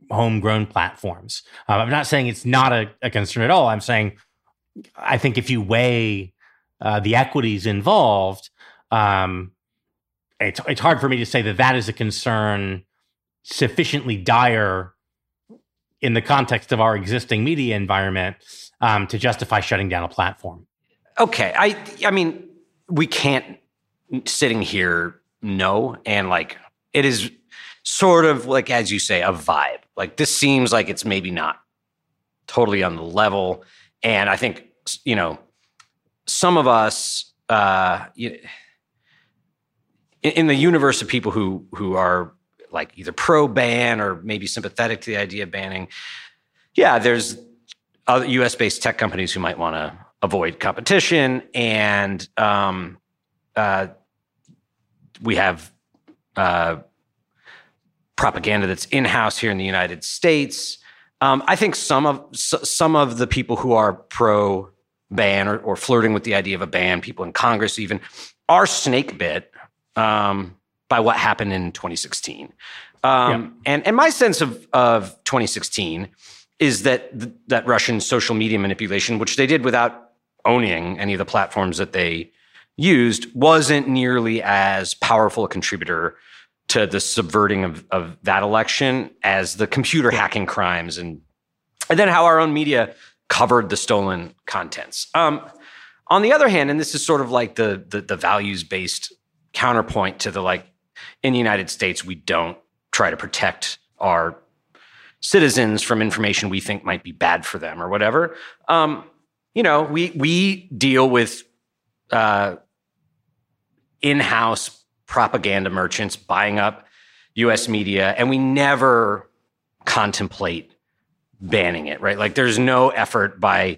homegrown platforms. Uh, I'm not saying it's not a, a concern at all. I'm saying I think if you weigh uh, the equities involved, um, it's it's hard for me to say that that is a concern sufficiently dire in the context of our existing media environment um, to justify shutting down a platform.
Okay, I I mean, we can't sitting here know, and like it is sort of like, as you say, a vibe. Like this seems like it's maybe not totally on the level, and I think you know some of us uh, you, in, in the universe of people who who are like either pro-ban or maybe sympathetic to the idea of banning. Yeah, there's other U S-based tech companies who might want to avoid competition, and um, uh, we have uh, propaganda that's in-house here in the United States. Um, I think some of s- some of the people who are pro-ban or, or flirting with the idea of a ban, people in Congress even, are snake bit um, by what happened in twenty sixteen. Um, yeah. And and my sense of of twenty sixteen is that th- that Russian social media manipulation, which they did without owning any of the platforms that they used, wasn't nearly as powerful a contributor to the subverting of, of that election as the computer hacking crimes and and then how our own media covered the stolen contents. Um, on the other hand, and this is sort of like the the, the values-based counterpoint to the like, in the United States, we don't try to protect our citizens from information we think might be bad for them or whatever. Um, you know, we we deal with uh, in-house propaganda merchants buying up U S media, and we never contemplate banning it, right? Like there's no effort by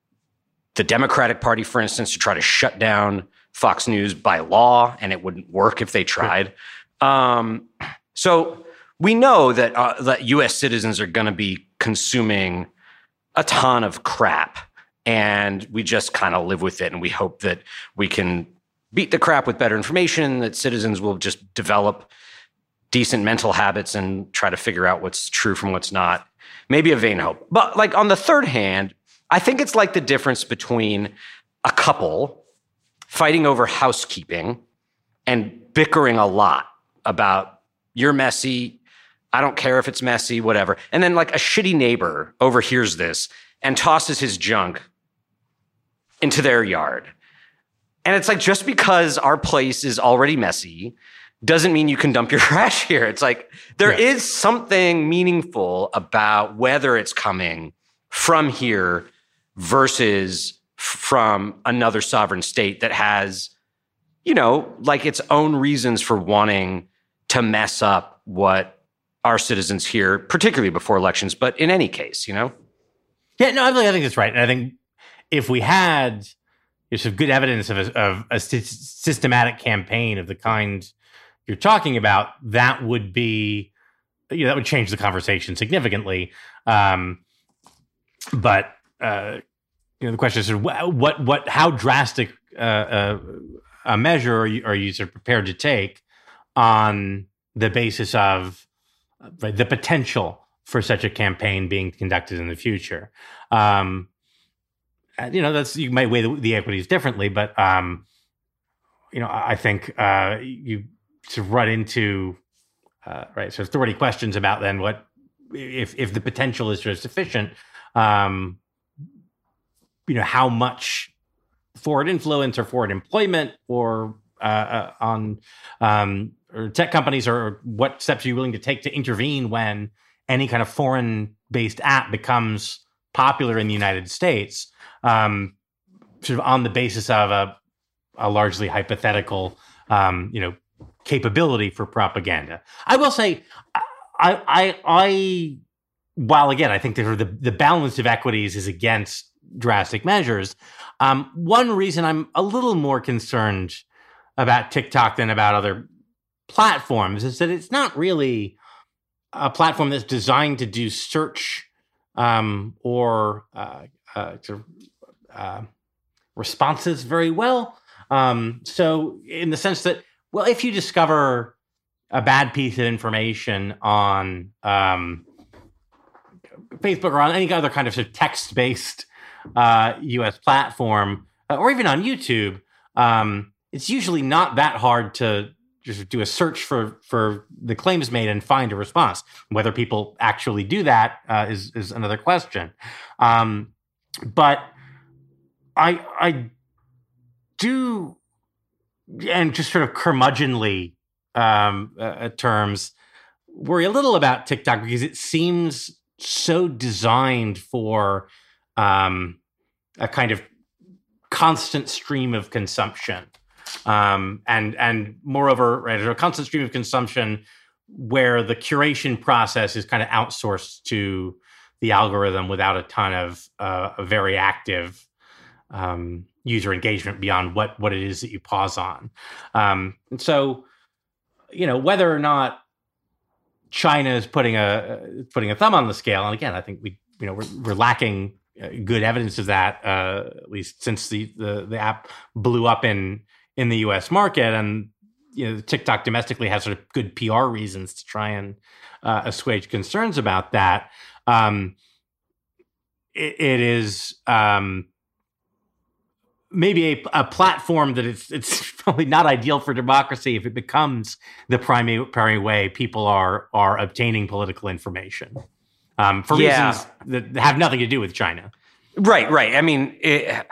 the Democratic Party, for instance, to try to shut down Fox News by law, and it wouldn't work if they tried. Um, so we know that uh, that U S citizens are going to be consuming a ton of crap, and we just kind of live with it, and we hope that we can beat the crap with better information, that citizens will just develop decent mental habits and try to figure out what's true from what's not. Maybe a vain hope. But like on the third hand, I think it's like the difference between a couple fighting over housekeeping and bickering a lot about you're messy, I don't care if it's messy, whatever. And then like a shitty neighbor overhears this and tosses his junk into their yard. And it's like, just because our place is already messy doesn't mean you can dump your trash here. It's like there yeah. is something meaningful about whether it's coming from here versus from another sovereign state that has, you know, like its own reasons for wanting to mess up what our citizens hear, particularly before elections, but in any case, you know?
Yeah, no, I think, I think that's right. And I think if we had some good evidence of a, of a st- systematic campaign of the kind you're talking about, that would be, you know, that would change the conversation significantly. Um, but, uh, you know, the question is sort of what, what, how drastic uh, uh, a measure are you, are you sort of prepared to take on the basis of right, the potential for such a campaign being conducted in the future? Um, you know, that's, you might weigh the, the equities differently, but um, you know, I think uh, you sort of run into uh, right, so thirty questions about then what if if the potential is sort of sufficient. Um, you know, how much forward influence or forward employment or uh, uh, on um, or tech companies, or what steps are you willing to take to intervene when any kind of foreign-based app becomes popular in the United States, um, sort of on the basis of a, a largely hypothetical, um, you know, capability for propaganda. I will say, I, I, I while again, I think the, the the balance of equities is against drastic measures. Um, one reason I'm a little more concerned about TikTok than about other platforms is that it's not really a platform that's designed to do search um, or uh, uh, sort of, uh, responses very well. Um, so in the sense that, well, if you discover a bad piece of information on um, Facebook or on any other kind of, sort of text-based uh, U S platform, uh, or even on YouTube, um, it's usually not that hard to just do a search for for the claims made and find a response. Whether people actually do that uh, is is another question. Um, but I I do, and just sort of curmudgeonly um, uh, terms, worry a little about TikTok because it seems so designed for um, a kind of constant stream of consumption. Um, and and moreover, right, a constant stream of consumption where the curation process is kind of outsourced to the algorithm without a ton of uh, a very active um, user engagement beyond what what it is that you pause on. Um, and so, you know, whether or not China is putting a putting a thumb on the scale, and again, I think we you know we're, we're lacking good evidence of that, uh, at least since the, the the app blew up in. in the U S market, and you know, TikTok domestically has sort of good P R reasons to try and uh, assuage concerns about that. Um, it, it is um, maybe a, a platform that it's it's probably not ideal for democracy if it becomes the primary, primary way people are are obtaining political information um, for
yeah.
reasons that have nothing to do with China.
Right, right. I mean. It,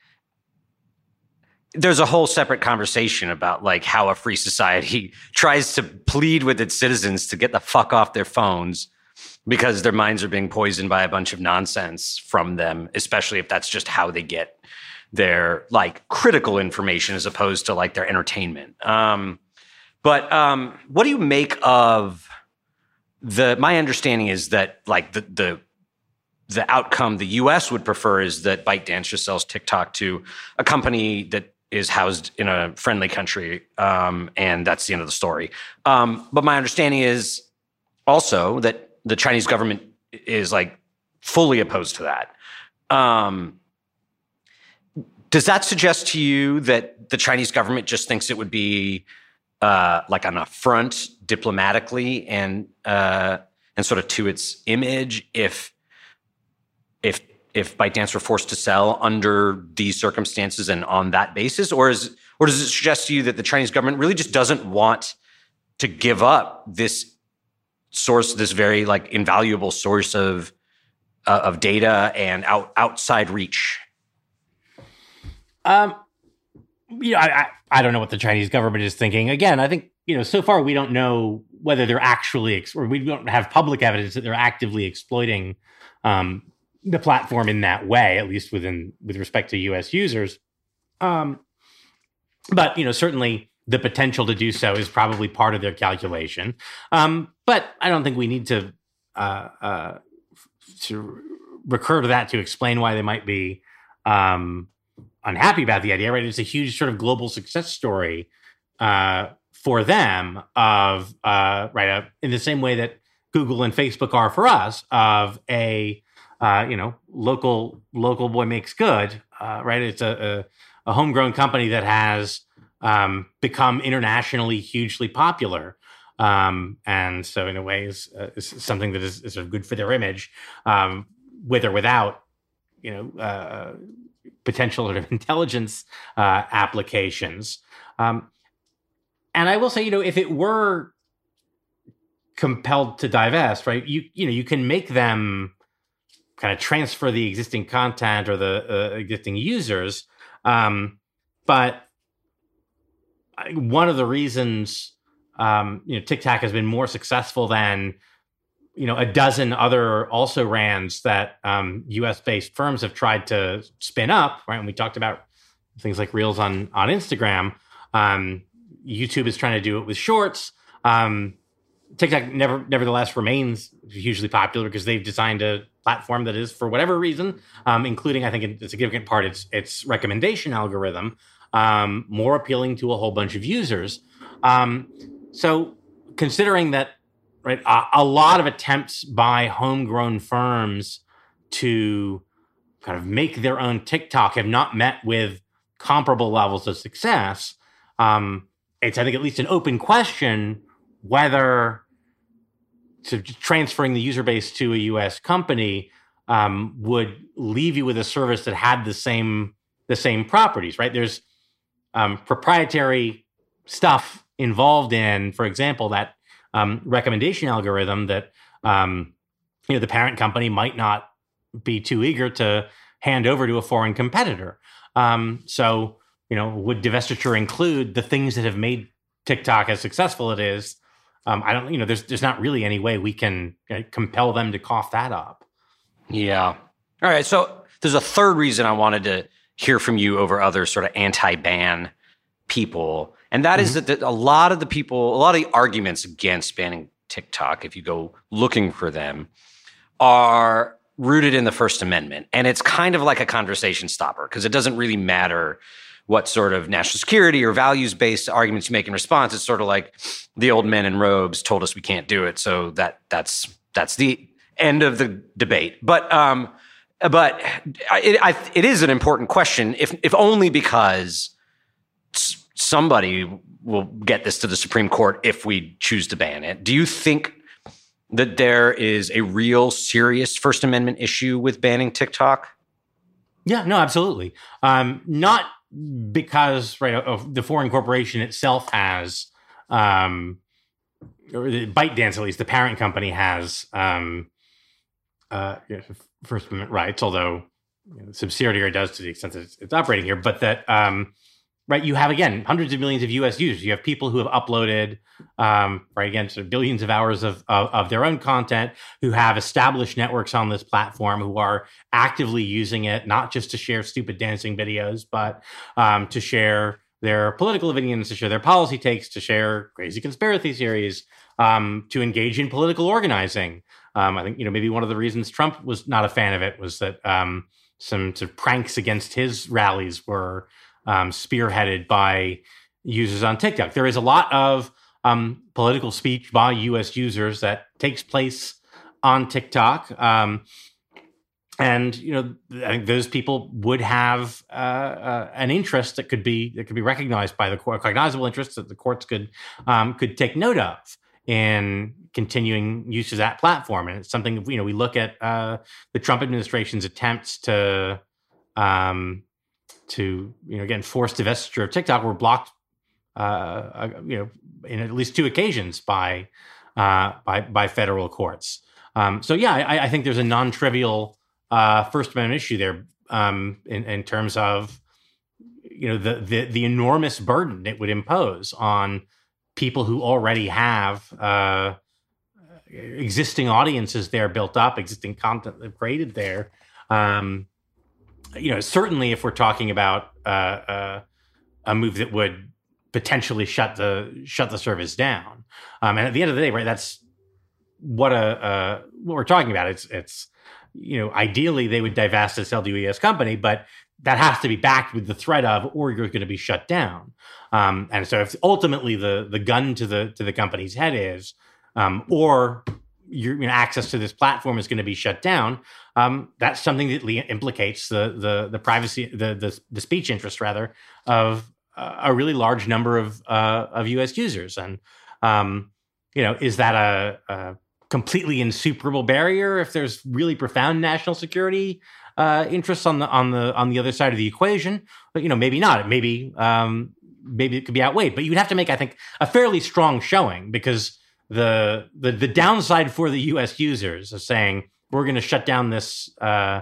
There's a whole separate conversation about like how a free society tries to plead with its citizens to get the fuck off their phones because their minds are being poisoned by a bunch of nonsense from them, especially if that's just how they get their like critical information as opposed to like their entertainment. Um, but um, what do you make of the, my understanding is that like the, the, the outcome the U S would prefer is that ByteDance just sells TikTok to a company that is housed in a friendly country, um, and that's the end of the story. Um, but my understanding is also that the Chinese government is like fully opposed to that. Um, does that suggest to you that the Chinese government just thinks it would be uh, like an affront diplomatically and uh, and sort of to its image if if if ByteDance were forced to sell under these circumstances and on that basis? Or is or does it suggest to you that the Chinese government really just doesn't want to give up this source, this very like invaluable source of uh, of data and out, outside reach?
Um, you know, I, I I don't know what the Chinese government is thinking. Again, I think, you know, so far we don't know whether they're actually, ex- or we don't have public evidence that they're actively exploiting um, the platform in that way, at least within with respect to U S users. Um, but, you know, certainly the potential to do so is probably part of their calculation. Um, but I don't think we need to uh, uh, to recur to that to explain why they might be um, unhappy about the idea, right? It's a huge sort of global success story uh, for them of, uh, right, uh, in the same way that Google and Facebook are for us, of a, uh, you know, local local boy makes good, uh, right? It's a, a, a homegrown company that has um, become internationally hugely popular. Um, and so in a way is, uh, is something that is, is sort of good for their image, um, with or without, you know, uh, potential sort of intelligence uh, applications. Um, and I will say, you know, if it were compelled to divest, right, you you know, you can make them kind of transfer the existing content or the uh, existing users. Um, but one of the reasons, um, you know, TikTok has been more successful than, you know, a dozen other also-rans that um, U S-based firms have tried to spin up, right? And we talked about things like Reels on, on Instagram. Um, YouTube is trying to do it with Shorts. Um, TikTok never, nevertheless remains hugely popular because they've designed a platform that is, for whatever reason, um, including, I think, in a significant part, its its recommendation algorithm, um, more appealing to a whole bunch of users. Um, so considering that, right, a, a lot of attempts by homegrown firms to kind of make their own TikTok have not met with comparable levels of success, um, it's, I think, at least an open question whether so transferring the user base to a U S company um, would leave you with a service that had the same the same properties, right? There's um, proprietary stuff involved in, for example, that um, recommendation algorithm that um, you know the parent company might not be too eager to hand over to a foreign competitor. Um, so, you know, would divestiture include the things that have made TikTok as successful it is? Um, I don't, you know, there's there's not really any way we can uh, compel them to cough that up.
Yeah. All right. So there's a third reason I wanted to hear from you over other sort of anti-ban people, and that mm-hmm. is that the, a lot of the people, a lot of the arguments against banning TikTok, if you go looking for them, are rooted in the First Amendment. And it's kind of like a conversation stopper because it doesn't really matter what sort of national security or values-based arguments you make in response. It's sort of like the old men in robes told us we can't do it. So that that's that's the end of the debate. But um, but it, I, it is an important question, if if only because somebody will get this to the Supreme Court if we choose to ban it. Do you think that there is a real serious First Amendment issue with banning TikTok?
Yeah, no, absolutely. Um, not because right of the foreign corporation itself has, um, or the ByteDance at least, the parent company has um, uh, First Amendment rights, although you know, the subsidiary does to the extent that it's, it's operating here. But that um, right, you have again hundreds of millions of U S users. You have people who have uploaded um, right again sort of billions of hours of, of of their own content, who have established networks on this platform, who are actively using it not just to share stupid dancing videos, but um, to share their political opinions, to share their policy takes, to share crazy conspiracy theories, um, to engage in political organizing. Um, I think you know maybe one of the reasons Trump was not a fan of it was that um, some sort of pranks against his rallies were um, spearheaded by users on TikTok. There is a lot of um, political speech by U S users that takes place on TikTok. Um, and, you know, I think those people would have uh, uh, an interest that could be that could be recognized by the court, cognizable interest that the courts could um, could take note of in continuing use of that platform. And it's something, you know, we look at uh, the Trump administration's attempts to, um, to you know, again, force divestiture of TikTok were blocked, uh, you know, in at least two occasions by uh, by by federal courts. Um, so yeah, I, I think there's a non-trivial uh, First Amendment issue there um, in, in terms of you know the, the the enormous burden it would impose on people who already have uh, existing audiences there built up, existing content they've created there. Um, you know, certainly if we're talking about uh, uh, a move that would potentially shut the shut the service down, um, and at the end of the day, right, that's what a uh, what we're talking about. It's it's you know, ideally they would divest this L W E S company, but that has to be backed with the threat of, or you're going to be shut down. Um, and so, if ultimately the the gun to the to the company's head is, um, or your you know, access to this platform is going to be shut down, um, that's something that implicates the the the privacy, the the, the speech interest rather of uh, a really large number of uh, of U S users. And um, you know, is that a, a completely insuperable barrier if there's really profound national security uh, interests on the on the on the other side of the equation? But you know, maybe not. Maybe um, maybe it could be outweighed. But you would have to make, I think, a fairly strong showing, because the the the downside for the U S users of saying we're going to shut down this uh,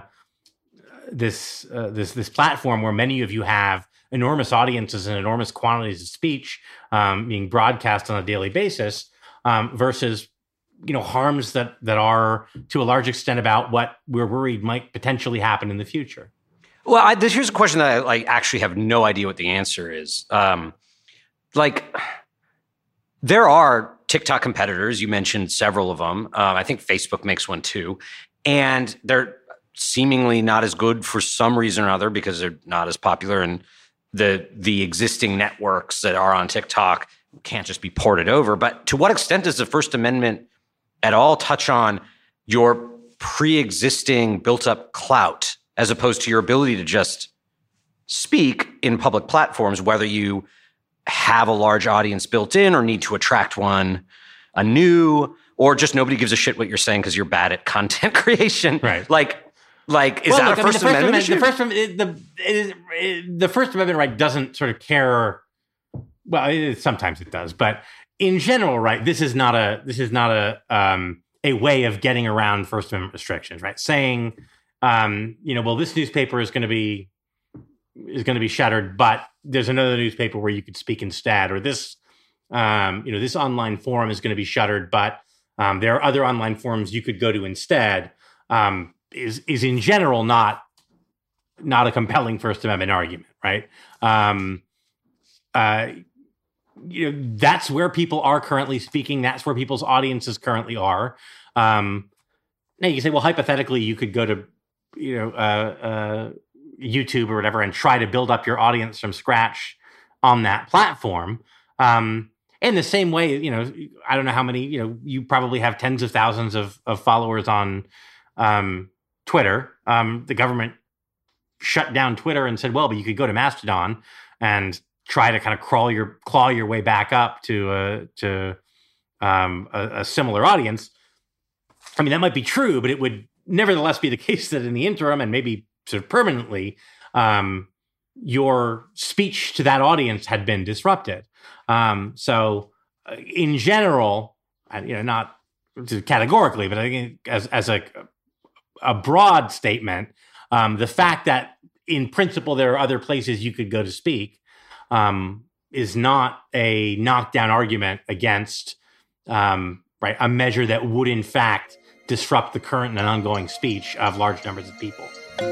this uh, this this platform where many of you have enormous audiences and enormous quantities of speech um, being broadcast on a daily basis, um, versus you know harms that that are to a large extent about what we're worried might potentially happen in the future.
Well, I, this, here's a question that I like actually have no idea what the answer is. Um, like, there are TikTok competitors. You mentioned several of them. Uh, I think Facebook makes one too, and they're seemingly not as good for some reason or other because they're not as popular, and the the existing networks that are on TikTok can't just be ported over. But to what extent does the First Amendment at all touch on your pre-existing built-up clout as opposed to your ability to just speak in public platforms, whether you have a large audience built in or need to attract one anew, or just nobody gives a shit what you're saying because you're bad at content creation.
Right.
Like, like is
well,
that
look,
a
I mean,
First
the First
Amendment issue?
The First Amendment, the, it is, it, the First Amendment right doesn't sort of care. Well, it, sometimes it does, but in general, right, this is not a this is not a um, a way of getting around First Amendment restrictions, right? Saying, um, you know, well, this newspaper is going to be is going to be shuttered, but there's another newspaper where you could speak instead, or this, um, you know, this online forum is going to be shuttered, but um, there are other online forums you could go to instead. Um, is is in general not not a compelling First Amendment argument, right? Um, uh, you know, that's where people are currently speaking. That's where people's audiences currently are. Um, now you can say, well, hypothetically, you could go to, you know, uh, uh, YouTube or whatever and try to build up your audience from scratch on that platform. Um, in the same way, you know, I don't know how many, you know, you probably have tens of thousands of, of followers on um, Twitter. Um, the government shut down Twitter and said, well, but you could go to Mastodon and try to kind of crawl your claw your way back up to uh, to um, a, a similar audience. I mean, that might be true, but it would nevertheless be the case that in the interim and maybe sort of permanently, um, your speech to that audience had been disrupted. Um, so, uh, in general, uh, you know, not categorically, but I think as as a a broad statement, um, the fact that in principle there are other places you could go to speak um, is not a knockdown argument against um, right a measure that would in fact disrupt the current and ongoing speech of large numbers of people.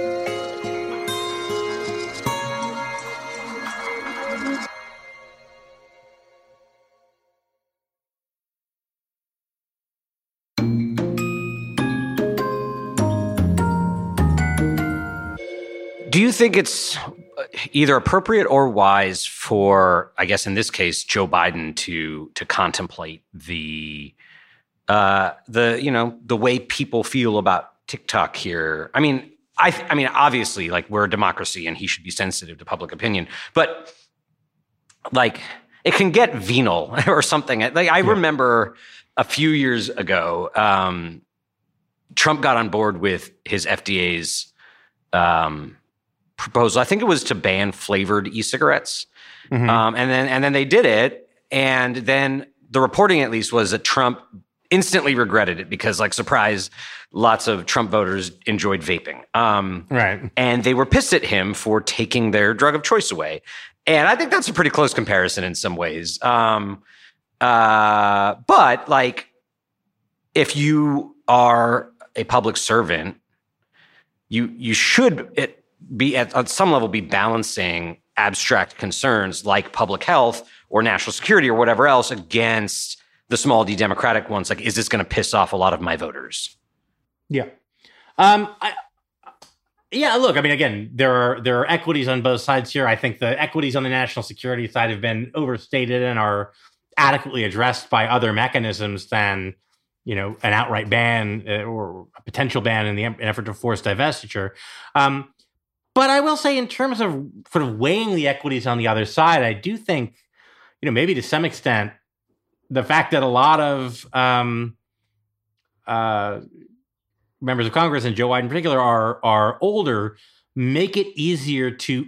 Do you think it's either appropriate or wise for, I guess in this case, Joe Biden to to contemplate the uh, the you know the way people feel about TikTok here? I mean, I I mean, obviously, like we're a democracy and he should be sensitive to public opinion, but like it can get venal or something. Like I yeah. remember a few years ago, um, Trump got on board with his F D A's. Um, proposal. I think it was to ban flavored e-cigarettes. Mm-hmm. Um, and then and then they did it. And then the reporting at least was that Trump instantly regretted it because, like, surprise, lots of Trump voters enjoyed vaping. Um,
right.
And they were pissed at him for taking their drug of choice away. And I think that's a pretty close comparison in some ways. Um, uh, but, like, if you are a public servant, you you should... It, be at, at some level be balancing abstract concerns like public health or national security or whatever else against the small d democratic ones. Like, is this going to piss off a lot of my voters?
Yeah. Um, I, yeah, look, I mean, again, there are, there are equities on both sides here. I think the equities on the national security side have been overstated and are adequately addressed by other mechanisms than, you know, an outright ban uh, or a potential ban in the em- effort to force divestiture. Um, But I will say in terms of sort of weighing the equities on the other side, I do think, you know, maybe to some extent, the fact that a lot of um, uh, members of Congress and Joe Biden in particular are, are older make it easier to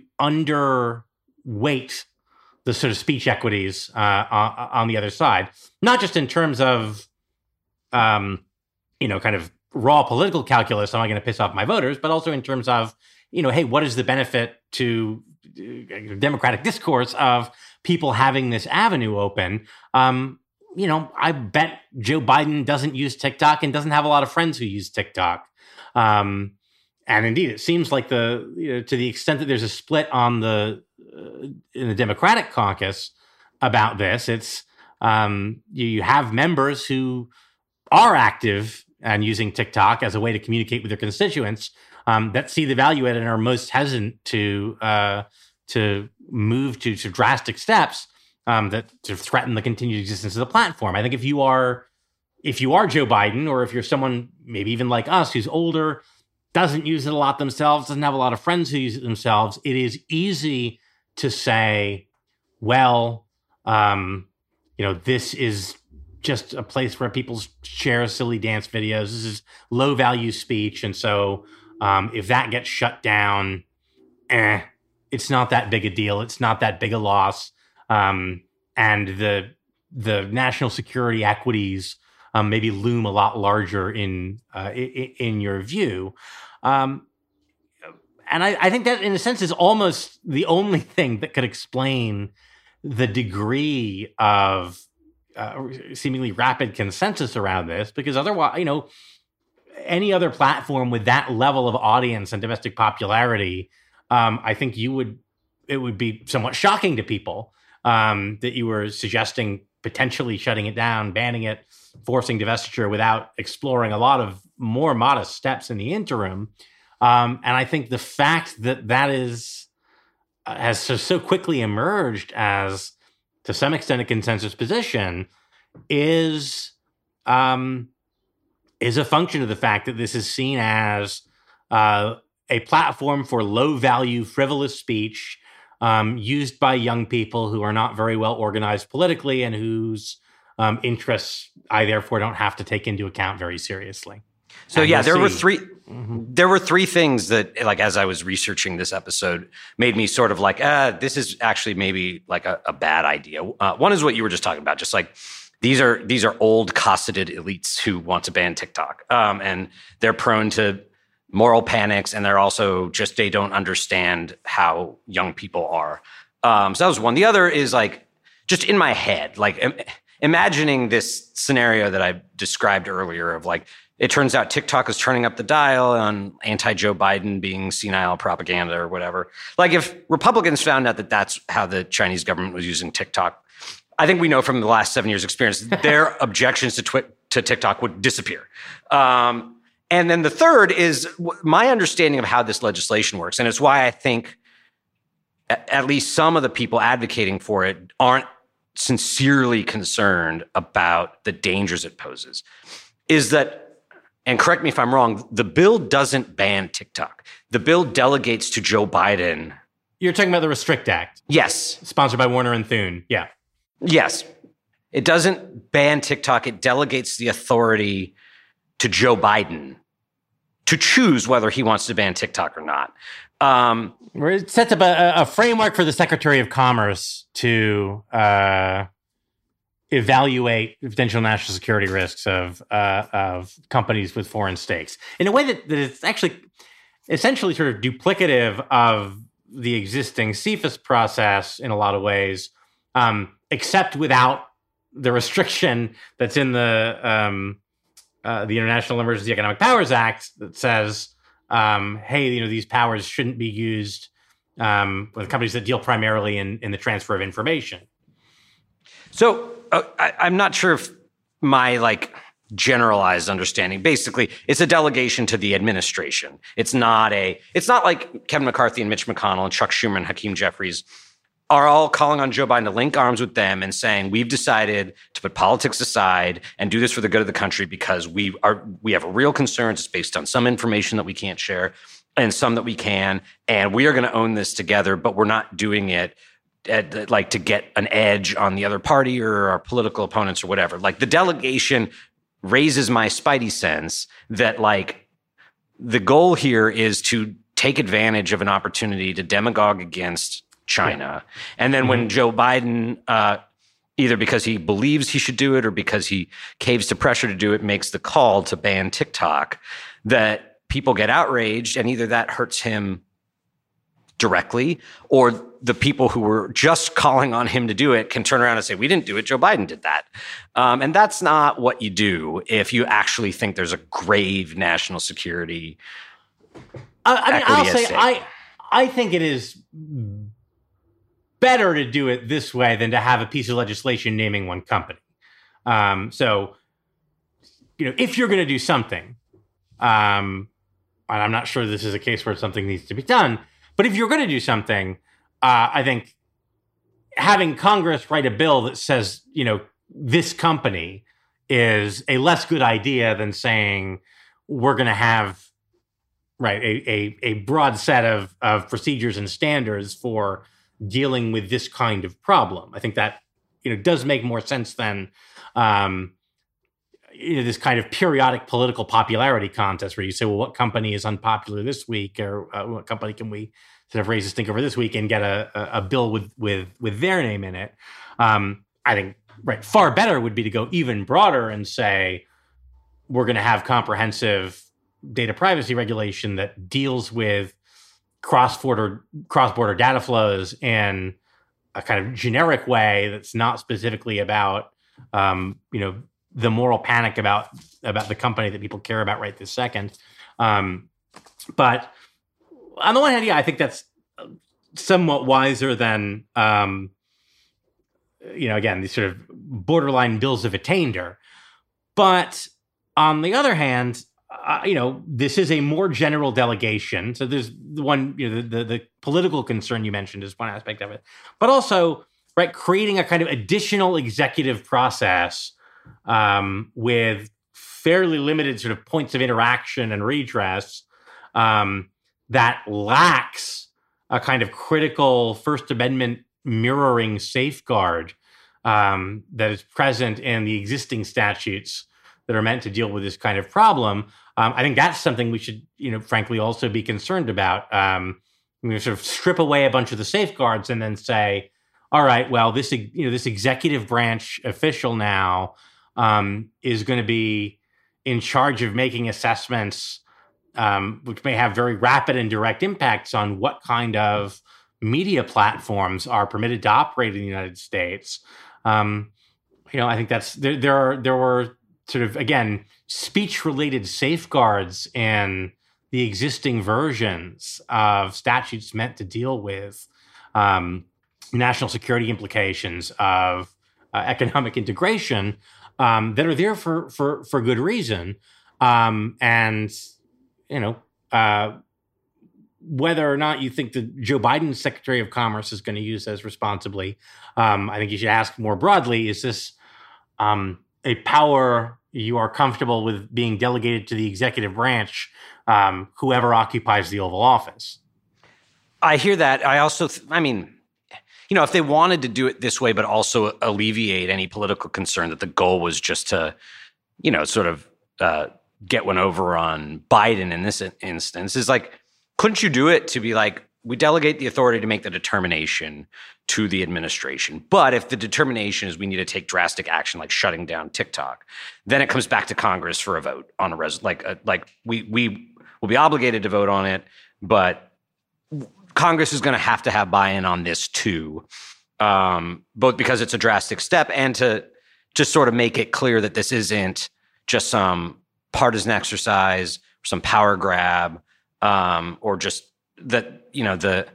underweight the sort of speech equities uh, on, on the other side, not just in terms of, um, you know, kind of raw political calculus, am I going to piss off my voters, but also in terms of, you know, hey, what is the benefit to uh, democratic discourse of people having this avenue open? Um, you know, I bet Joe Biden doesn't use TikTok and doesn't have a lot of friends who use TikTok. Um, and indeed, it seems like the, you know, to the extent that there's a split on the, uh, in the Democratic caucus about this, it's, um, you, you have members who are active and using TikTok as a way to communicate with their constituents, Um, that see the value in it and are most hesitant to uh, to move to, to drastic steps um, that to threaten the continued existence of the platform. I think if you are if you are Joe Biden, or if you're someone maybe even like us who's older, doesn't use it a lot themselves, doesn't have a lot of friends who use it themselves, it is easy to say, well, um, you know, this is just a place where people share silly dance videos. This is low value speech. And so um, if that gets shut down, eh, it's not that big a deal. It's not that big a loss. Um, and the the national security equities um, maybe loom a lot larger in uh, in, in your view. Um, and I, I think that in a sense is almost the only thing that could explain the degree of uh, seemingly rapid consensus around this, because otherwise, you know, any other platform with that level of audience and domestic popularity, um, I think you would, it would be somewhat shocking to people um, that you were suggesting potentially shutting it down, banning it, forcing divestiture without exploring a lot of more modest steps in the interim. Um, and I think the fact that that is uh, has so, so quickly emerged as, to some extent, a consensus position is um, is a function of the fact that this is seen as uh, a platform for low-value, frivolous speech um, used by young people who are not very well organized politically and whose um, interests I therefore don't have to take into account very seriously.
So
and
yeah,
we'll
there
see.
were three.
Mm-hmm.
There were three things that, like, as I was researching this episode, made me sort of like, ah, this is actually maybe like a, a bad idea. Uh, one is what you were just talking about, just like these are these are old, cosseted elites who want to ban TikTok, um, and they're prone to moral panics, and they're also just they don't understand how young people are. Um, so that was one. The other is like just in my head, like im- imagining this scenario that I described earlier of like. It turns out TikTok is turning up the dial on anti-Joe Biden being senile propaganda or whatever. Like if Republicans found out that that's how the Chinese government was using TikTok, I think we know from the last seven years' experience, their objections to, twi- to TikTok would disappear. Um, and then the third is w- my understanding of how this legislation works. And it's why I think a- at least some of the people advocating for it aren't sincerely concerned about the dangers it poses, is that, and correct me if I'm wrong, the bill doesn't ban TikTok. The bill delegates to Joe Biden.
You're talking about the Restrict Act.
Yes.
Sponsored by Warner and Thune. Yeah.
Yes. It doesn't ban TikTok. It delegates the authority to Joe Biden to choose whether he wants to ban TikTok or not. Um,
Where it sets up a, a framework for the Secretary of Commerce to uh, evaluate potential national security risks of uh, of companies with foreign stakes in a way that, that is actually essentially sort of duplicative of the existing C F I U S process in a lot of ways, um, except without the restriction that's in the um, uh, the International Emergency Economic Powers Act that says, um, hey, you know, these powers shouldn't be used um, with companies that deal primarily in, in the transfer of information.
So uh, I, I'm not sure if my like generalized understanding, basically, it's a delegation to the administration. It's not a. It's not like Kevin McCarthy and Mitch McConnell and Chuck Schumer and Hakeem Jeffries are all calling on Joe Biden to link arms with them and saying we've decided to put politics aside and do this for the good of the country because we are we have a real concerns. It's based on some information that we can't share and some that we can, and we are going to own this together. But we're not doing it at, like to get an edge on the other party or our political opponents or whatever. Like the delegation raises my spidey sense that like the goal here is to take advantage of an opportunity to demagogue against China. Yeah. And then mm-hmm. when Joe Biden, uh, either because he believes he should do it or because he caves to pressure to do it, makes the call to ban TikTok, that people get outraged, and either that hurts him directly, or the people who were just calling on him to do it can turn around and say, we didn't do it, Joe Biden did that. Um, and that's not what you do if you actually think there's a grave national security
uh, I mean, I'll say,
stake.
I, I think it is better to do it this way than to have a piece of legislation naming one company. Um, so, you know, if you're going to do something, um, and I'm not sure this is a case where something needs to be done, but if you're going to do something, uh, I think having Congress write a bill that says, you know, this company is a less good idea than saying we're going to have, right, a, a, a broad set of, of procedures and standards for dealing with this kind of problem. I think that you know, does make more sense than um, you know, this kind of periodic political popularity contest where you say, well, what company is unpopular this week, or uh, what company can we sort of raise a stink over this week and get a, a, a bill with with with their name in it? Um, I think right, far better would be to go even broader and say we're going to have comprehensive data privacy regulation that deals with cross-border cross-border data flows in a kind of generic way that's not specifically about um, you know, the moral panic about about the company that people care about right this second. Um, but on the one hand, yeah, I think that's somewhat wiser than um, you know, again, these sort of borderline bills of attainder. But on the other hand, uh, you know, this is a more general delegation. So there's the one, you know, the, the, the political concern you mentioned is one aspect of it, but also, right, creating a kind of additional executive process um, with fairly limited sort of points of interaction and redress um, that lacks a kind of critical First Amendment mirroring safeguard um, that is present in the existing statutes that are meant to deal with this kind of problem. Um, I think that's something we should, you know, frankly, also be concerned about. Um, we sort of strip away a bunch of the safeguards and then say, all right, well, this, you know, this executive branch official now um, is going to be in charge of making assessments, um, which may have very rapid and direct impacts on what kind of media platforms are permitted to operate in the United States. Um, you know, I think that's there. There are there were sort of, again, speech-related safeguards in the existing versions of statutes meant to deal with um, national security implications of uh, economic integration um, that are there for for for good reason, um, and you know. Uh, Whether or not you think that Joe Biden's Secretary of Commerce is going to use those responsibly, um, I think you should ask more broadly, is this um, a power you are comfortable with being delegated to the executive branch, um, whoever occupies the Oval Office?
I hear that. I also, th- I mean, you know, if they wanted to do it this way, but also alleviate any political concern that the goal was just to, you know, sort of uh, get one over on Biden in this instance, is like, couldn't you do it to be like, we delegate the authority to make the determination to the administration. But if the determination is we need to take drastic action, like shutting down TikTok, then it comes back to Congress for a vote on a res. Like, a, like we we will be obligated to vote on it, but Congress is going to have to have buy-in on this too, um, both because it's a drastic step and to just sort of make it clear that this isn't just some partisan exercise, some power grab. Um, or just that, you know, the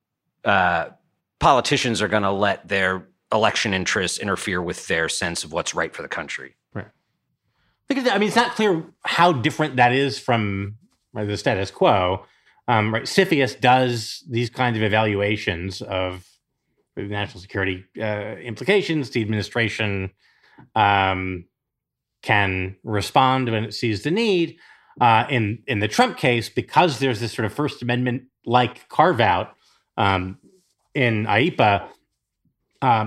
uh, politicians are going to let their election interests interfere with their sense of what's right for the country.
Right. Because, I mean, it's not clear how different that is from right, the status quo. Um, right, CFIUS does these kinds of evaluations of national security uh, implications. The administration um, can respond when it sees the need. Uh, in in the Trump case, because there's this sort of First Amendment-like carve-out um, in I E P A, uh,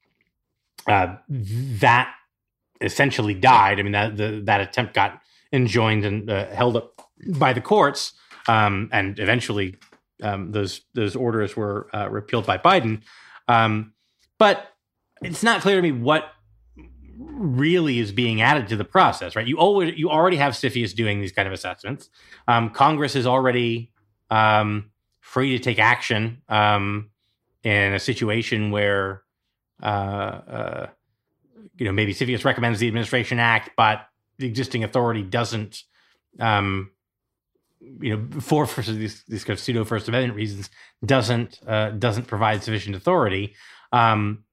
uh, that essentially died. I mean, that the, that attempt got enjoined and uh, held up by the courts, um, and eventually um, those those orders were uh, repealed by Biden. Um, but it's not clear to me what really is being added to the process, right? You always, you already have CFIUS doing these kind of assessments. Um, Congress is already um, free to take action um, in a situation where, uh, uh, you know, maybe CFIUS recommends the administration act, but the existing authority doesn't, um, you know, for, for these, these kind of pseudo First Amendment reasons, doesn't uh, doesn't provide sufficient authority. Um,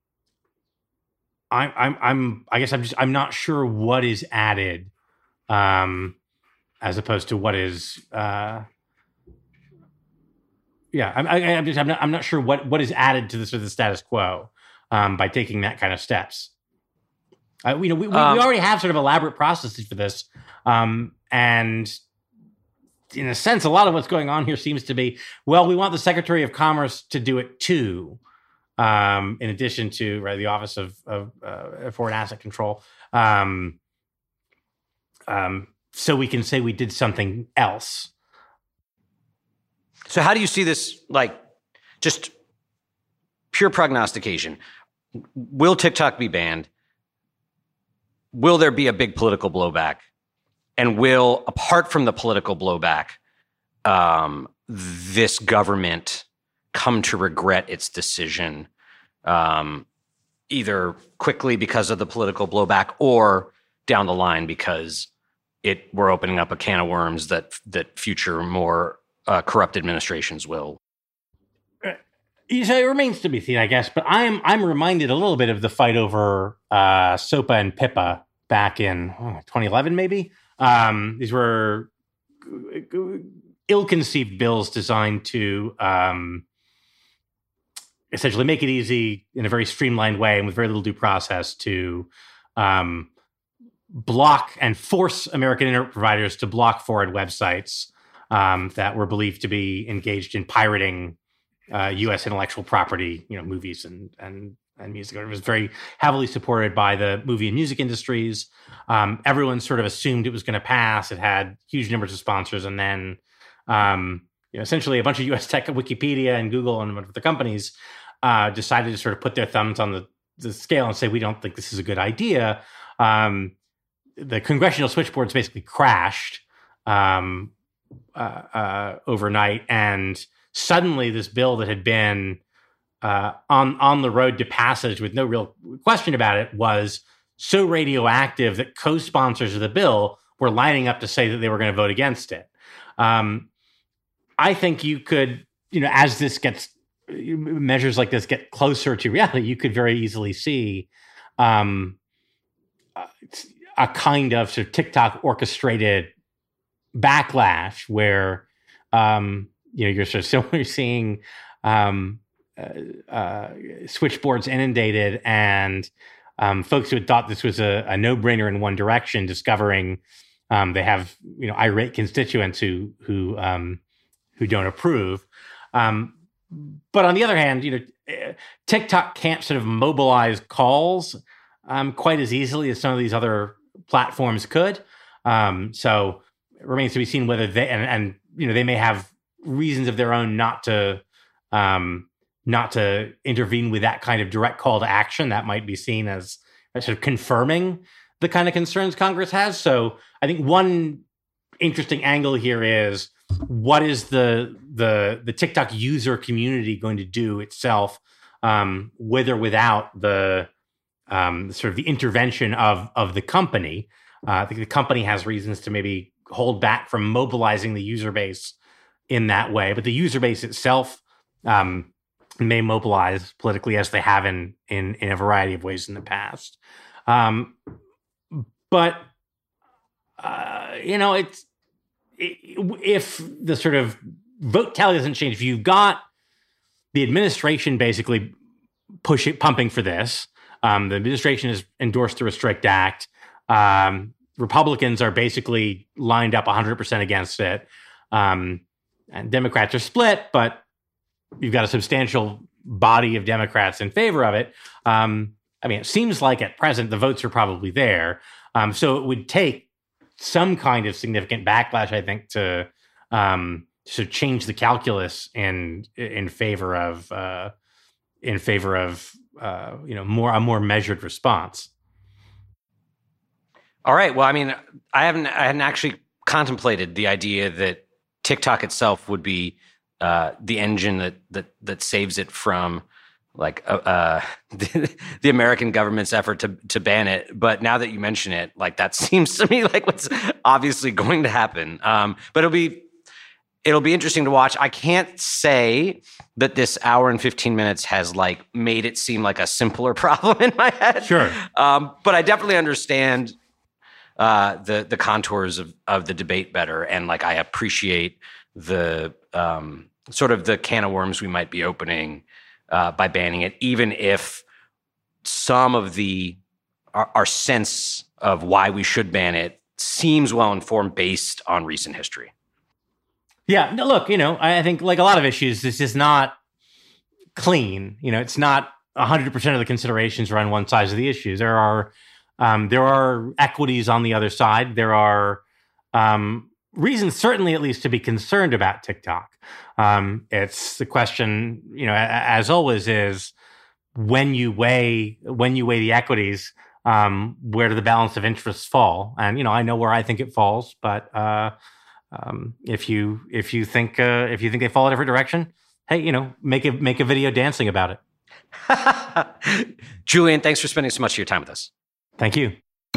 I'm, I'm, I'm, I guess I'm just, I'm not sure what is added, um, as opposed to what is, uh, yeah, I'm, I, I'm just, I'm not, I'm not sure what, what is added to the sort of the status quo, um, by taking that kind of steps. Uh, you know, we, we, um, we already have sort of elaborate processes for this, um, and in a sense, a lot of what's going on here seems to be, well, we want the Secretary of Commerce to do it too. um, in addition to right, the Office of, of uh, Foreign Asset Control. Um, um, so we can say we did something else.
So how do you see this, like, just pure prognostication? Will TikTok be banned? Will there be a big political blowback? And will, apart from the political blowback, um, this government come to regret its decision, um, either quickly because of the political blowback or down the line because it we're opening up a can of worms that that future more uh, corrupt administrations will?
So it remains to be seen, I guess. But I'm I'm reminded a little bit of the fight over uh, SOPA and PIPA back in oh, twenty eleven, maybe. Um, these were ill-conceived bills designed to um, essentially make it easy in a very streamlined way and with very little due process to um, block and force American internet providers to block foreign websites um, that were believed to be engaged in pirating uh, U S intellectual property, you know, movies and and and music. It was very heavily supported by the movie and music industries. Um, everyone sort of assumed it was going to pass. It had huge numbers of sponsors, and then um, you know, essentially a bunch of U S tech, Wikipedia and Google and a bunch of the companies uh, decided to sort of put their thumbs on the, the scale and say, we don't think this is a good idea. Um, the congressional switchboards basically crashed um, uh, uh, overnight, and suddenly this bill that had been uh, on on the road to passage with no real question about it was so radioactive that co-sponsors of the bill were lining up to say that they were going to vote against it. Um, I think you could, you know, as this gets, measures like this get closer to reality, you could very easily see um, a kind of sort of TikTok orchestrated backlash where, um, you know, you're sort of similarly seeing um, uh, uh, switchboards inundated and um, folks who had thought this was a, a no-brainer in one direction discovering um, they have, you know, irate constituents who who um, who don't approve. Um, but on the other hand, you know, TikTok can't sort of mobilize calls um, quite as easily as some of these other platforms could. Um, so it remains to be seen whether they and, and you know they may have reasons of their own not to um, not to intervene with that kind of direct call to action. That might be seen as, as sort of confirming the kind of concerns Congress has. So I think one interesting angle here is what is the the the TikTok user community going to do itself, um, with or without the um, sort of the intervention of of the company. Uh, I think the company has reasons to maybe hold back from mobilizing the user base in that way, but the user base itself um, may mobilize politically as they have in in in a variety of ways in the past. Um, but uh, you know, it's it, if the sort of vote tally doesn't change, if you've got the administration basically pushing, pumping for this, um, the administration has endorsed the Restrict Act. Um, Republicans are basically lined up one hundred percent against it. Um, and Democrats are split, but you've got a substantial body of Democrats in favor of it. Um, I mean, it seems like at present the votes are probably there. Um, so it would take some kind of significant backlash, I think, to um, to change the calculus in in favor of uh, in favor of uh, you know more a more measured response.
All right. Well, I mean, I haven't I hadn't actually contemplated the idea that TikTok itself would be uh, the engine that that that saves it from like uh, uh, the, the American government's effort to to ban it. But now that you mention it, like that seems to me like what's obviously going to happen. Um, but it'll be it'll be interesting to watch. I can't say that this hour and fifteen minutes has like made it seem like a simpler problem in my head.
Sure.
Um, but I definitely understand uh, the the contours of of the debate better, and like I appreciate the um, sort of the can of worms we might be opening uh, by banning it, even if some of the our, our sense of why we should ban it seems well informed based on recent history.
Yeah, no, look, you know, I think like a lot of issues, this is not clean. You know, it's not one hundred percent of the considerations are on one side of the issue. There are um, there are equities on the other side. There are um, reasons, certainly at least, to be concerned about TikTok. Um, it's the question, you know, as always, is when you weigh when you weigh the equities, um, where do the balance of interests fall? And you know, I know where I think it falls, but uh, um, if you if you think uh, if you think they fall a different direction, hey, you know, make a make a video dancing about it.
Julian, thanks for spending so much of your time with us.
Thank you.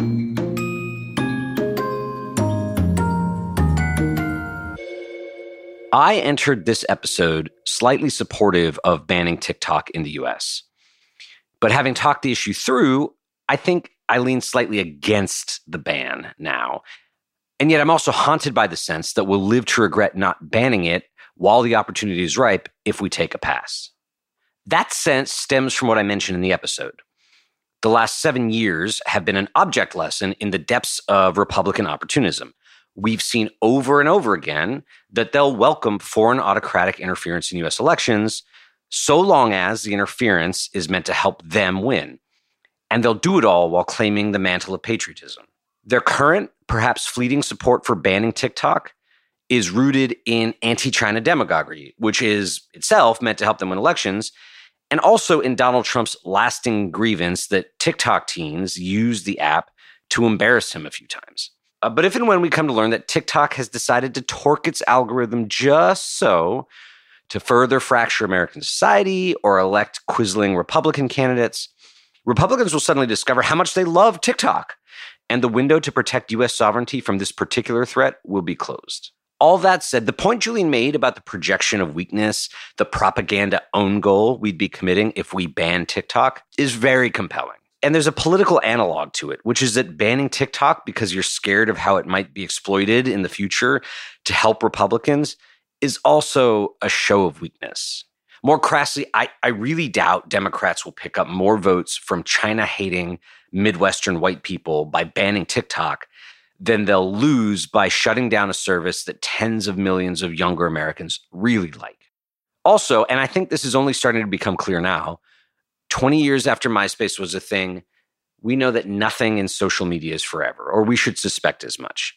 I entered this episode slightly supportive of banning TikTok in the U S. But having talked the issue through, I think I lean slightly against the ban now. And yet I'm also haunted by the sense that we'll live to regret not banning it while the opportunity is ripe if we take a pass. That sense stems from what I mentioned in the episode. The last seven years have been an object lesson in the depths of Republican opportunism. We've seen over and over again that they'll welcome foreign autocratic interference in U S elections so long as the interference is meant to help them win. And they'll do it all while claiming the mantle of patriotism. Their current, perhaps fleeting support for banning TikTok is rooted in anti-China demagoguery, which is itself meant to help them win elections, and also in Donald Trump's lasting grievance that TikTok teens use the app to embarrass him a few times. Uh, but if and when we come to learn that TikTok has decided to torque its algorithm just so to further fracture American society or elect quisling Republican candidates, Republicans will suddenly discover how much they love TikTok, and the window to protect U S sovereignty from this particular threat will be closed. All that said, the point Julian made about the projection of weakness, the propaganda own goal we'd be committing if we ban TikTok, is very compelling. And there's a political analog to it, which is that banning TikTok because you're scared of how it might be exploited in the future to help Republicans is also a show of weakness. More crassly, I, I really doubt Democrats will pick up more votes from China-hating Midwestern white people by banning TikTok than they'll lose by shutting down a service that tens of millions of younger Americans really like. Also, and I think this is only starting to become clear now, twenty years after MySpace was a thing, we know that nothing in social media is forever, or we should suspect as much.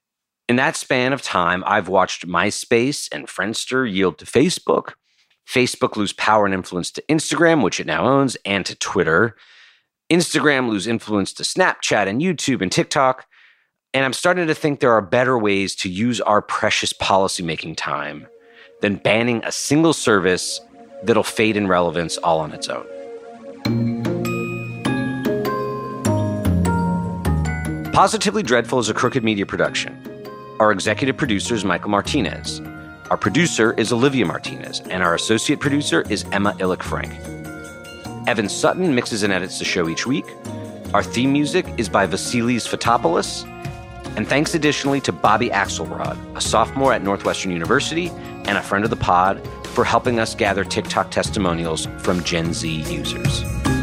In that span of time, I've watched MySpace and Friendster yield to Facebook, Facebook lose power and influence to Instagram, which it now owns, and to Twitter, Instagram lose influence to Snapchat and YouTube and TikTok, and I'm starting to think there are better ways to use our precious policymaking time than banning a single service that'll fade in relevance all on its own. Positively Dreadful is a Crooked Media production. Our executive producer is Michael Martinez. Our producer is Olivia Martinez, and our associate producer is Emma Illick-Frank. Evan Sutton mixes and edits the show each week. Our theme music is by Vasilis Fotopoulos. And thanks additionally to Bobby Axelrod, a sophomore at Northwestern University and a friend of the pod, for helping us gather TikTok testimonials from Gen Z users.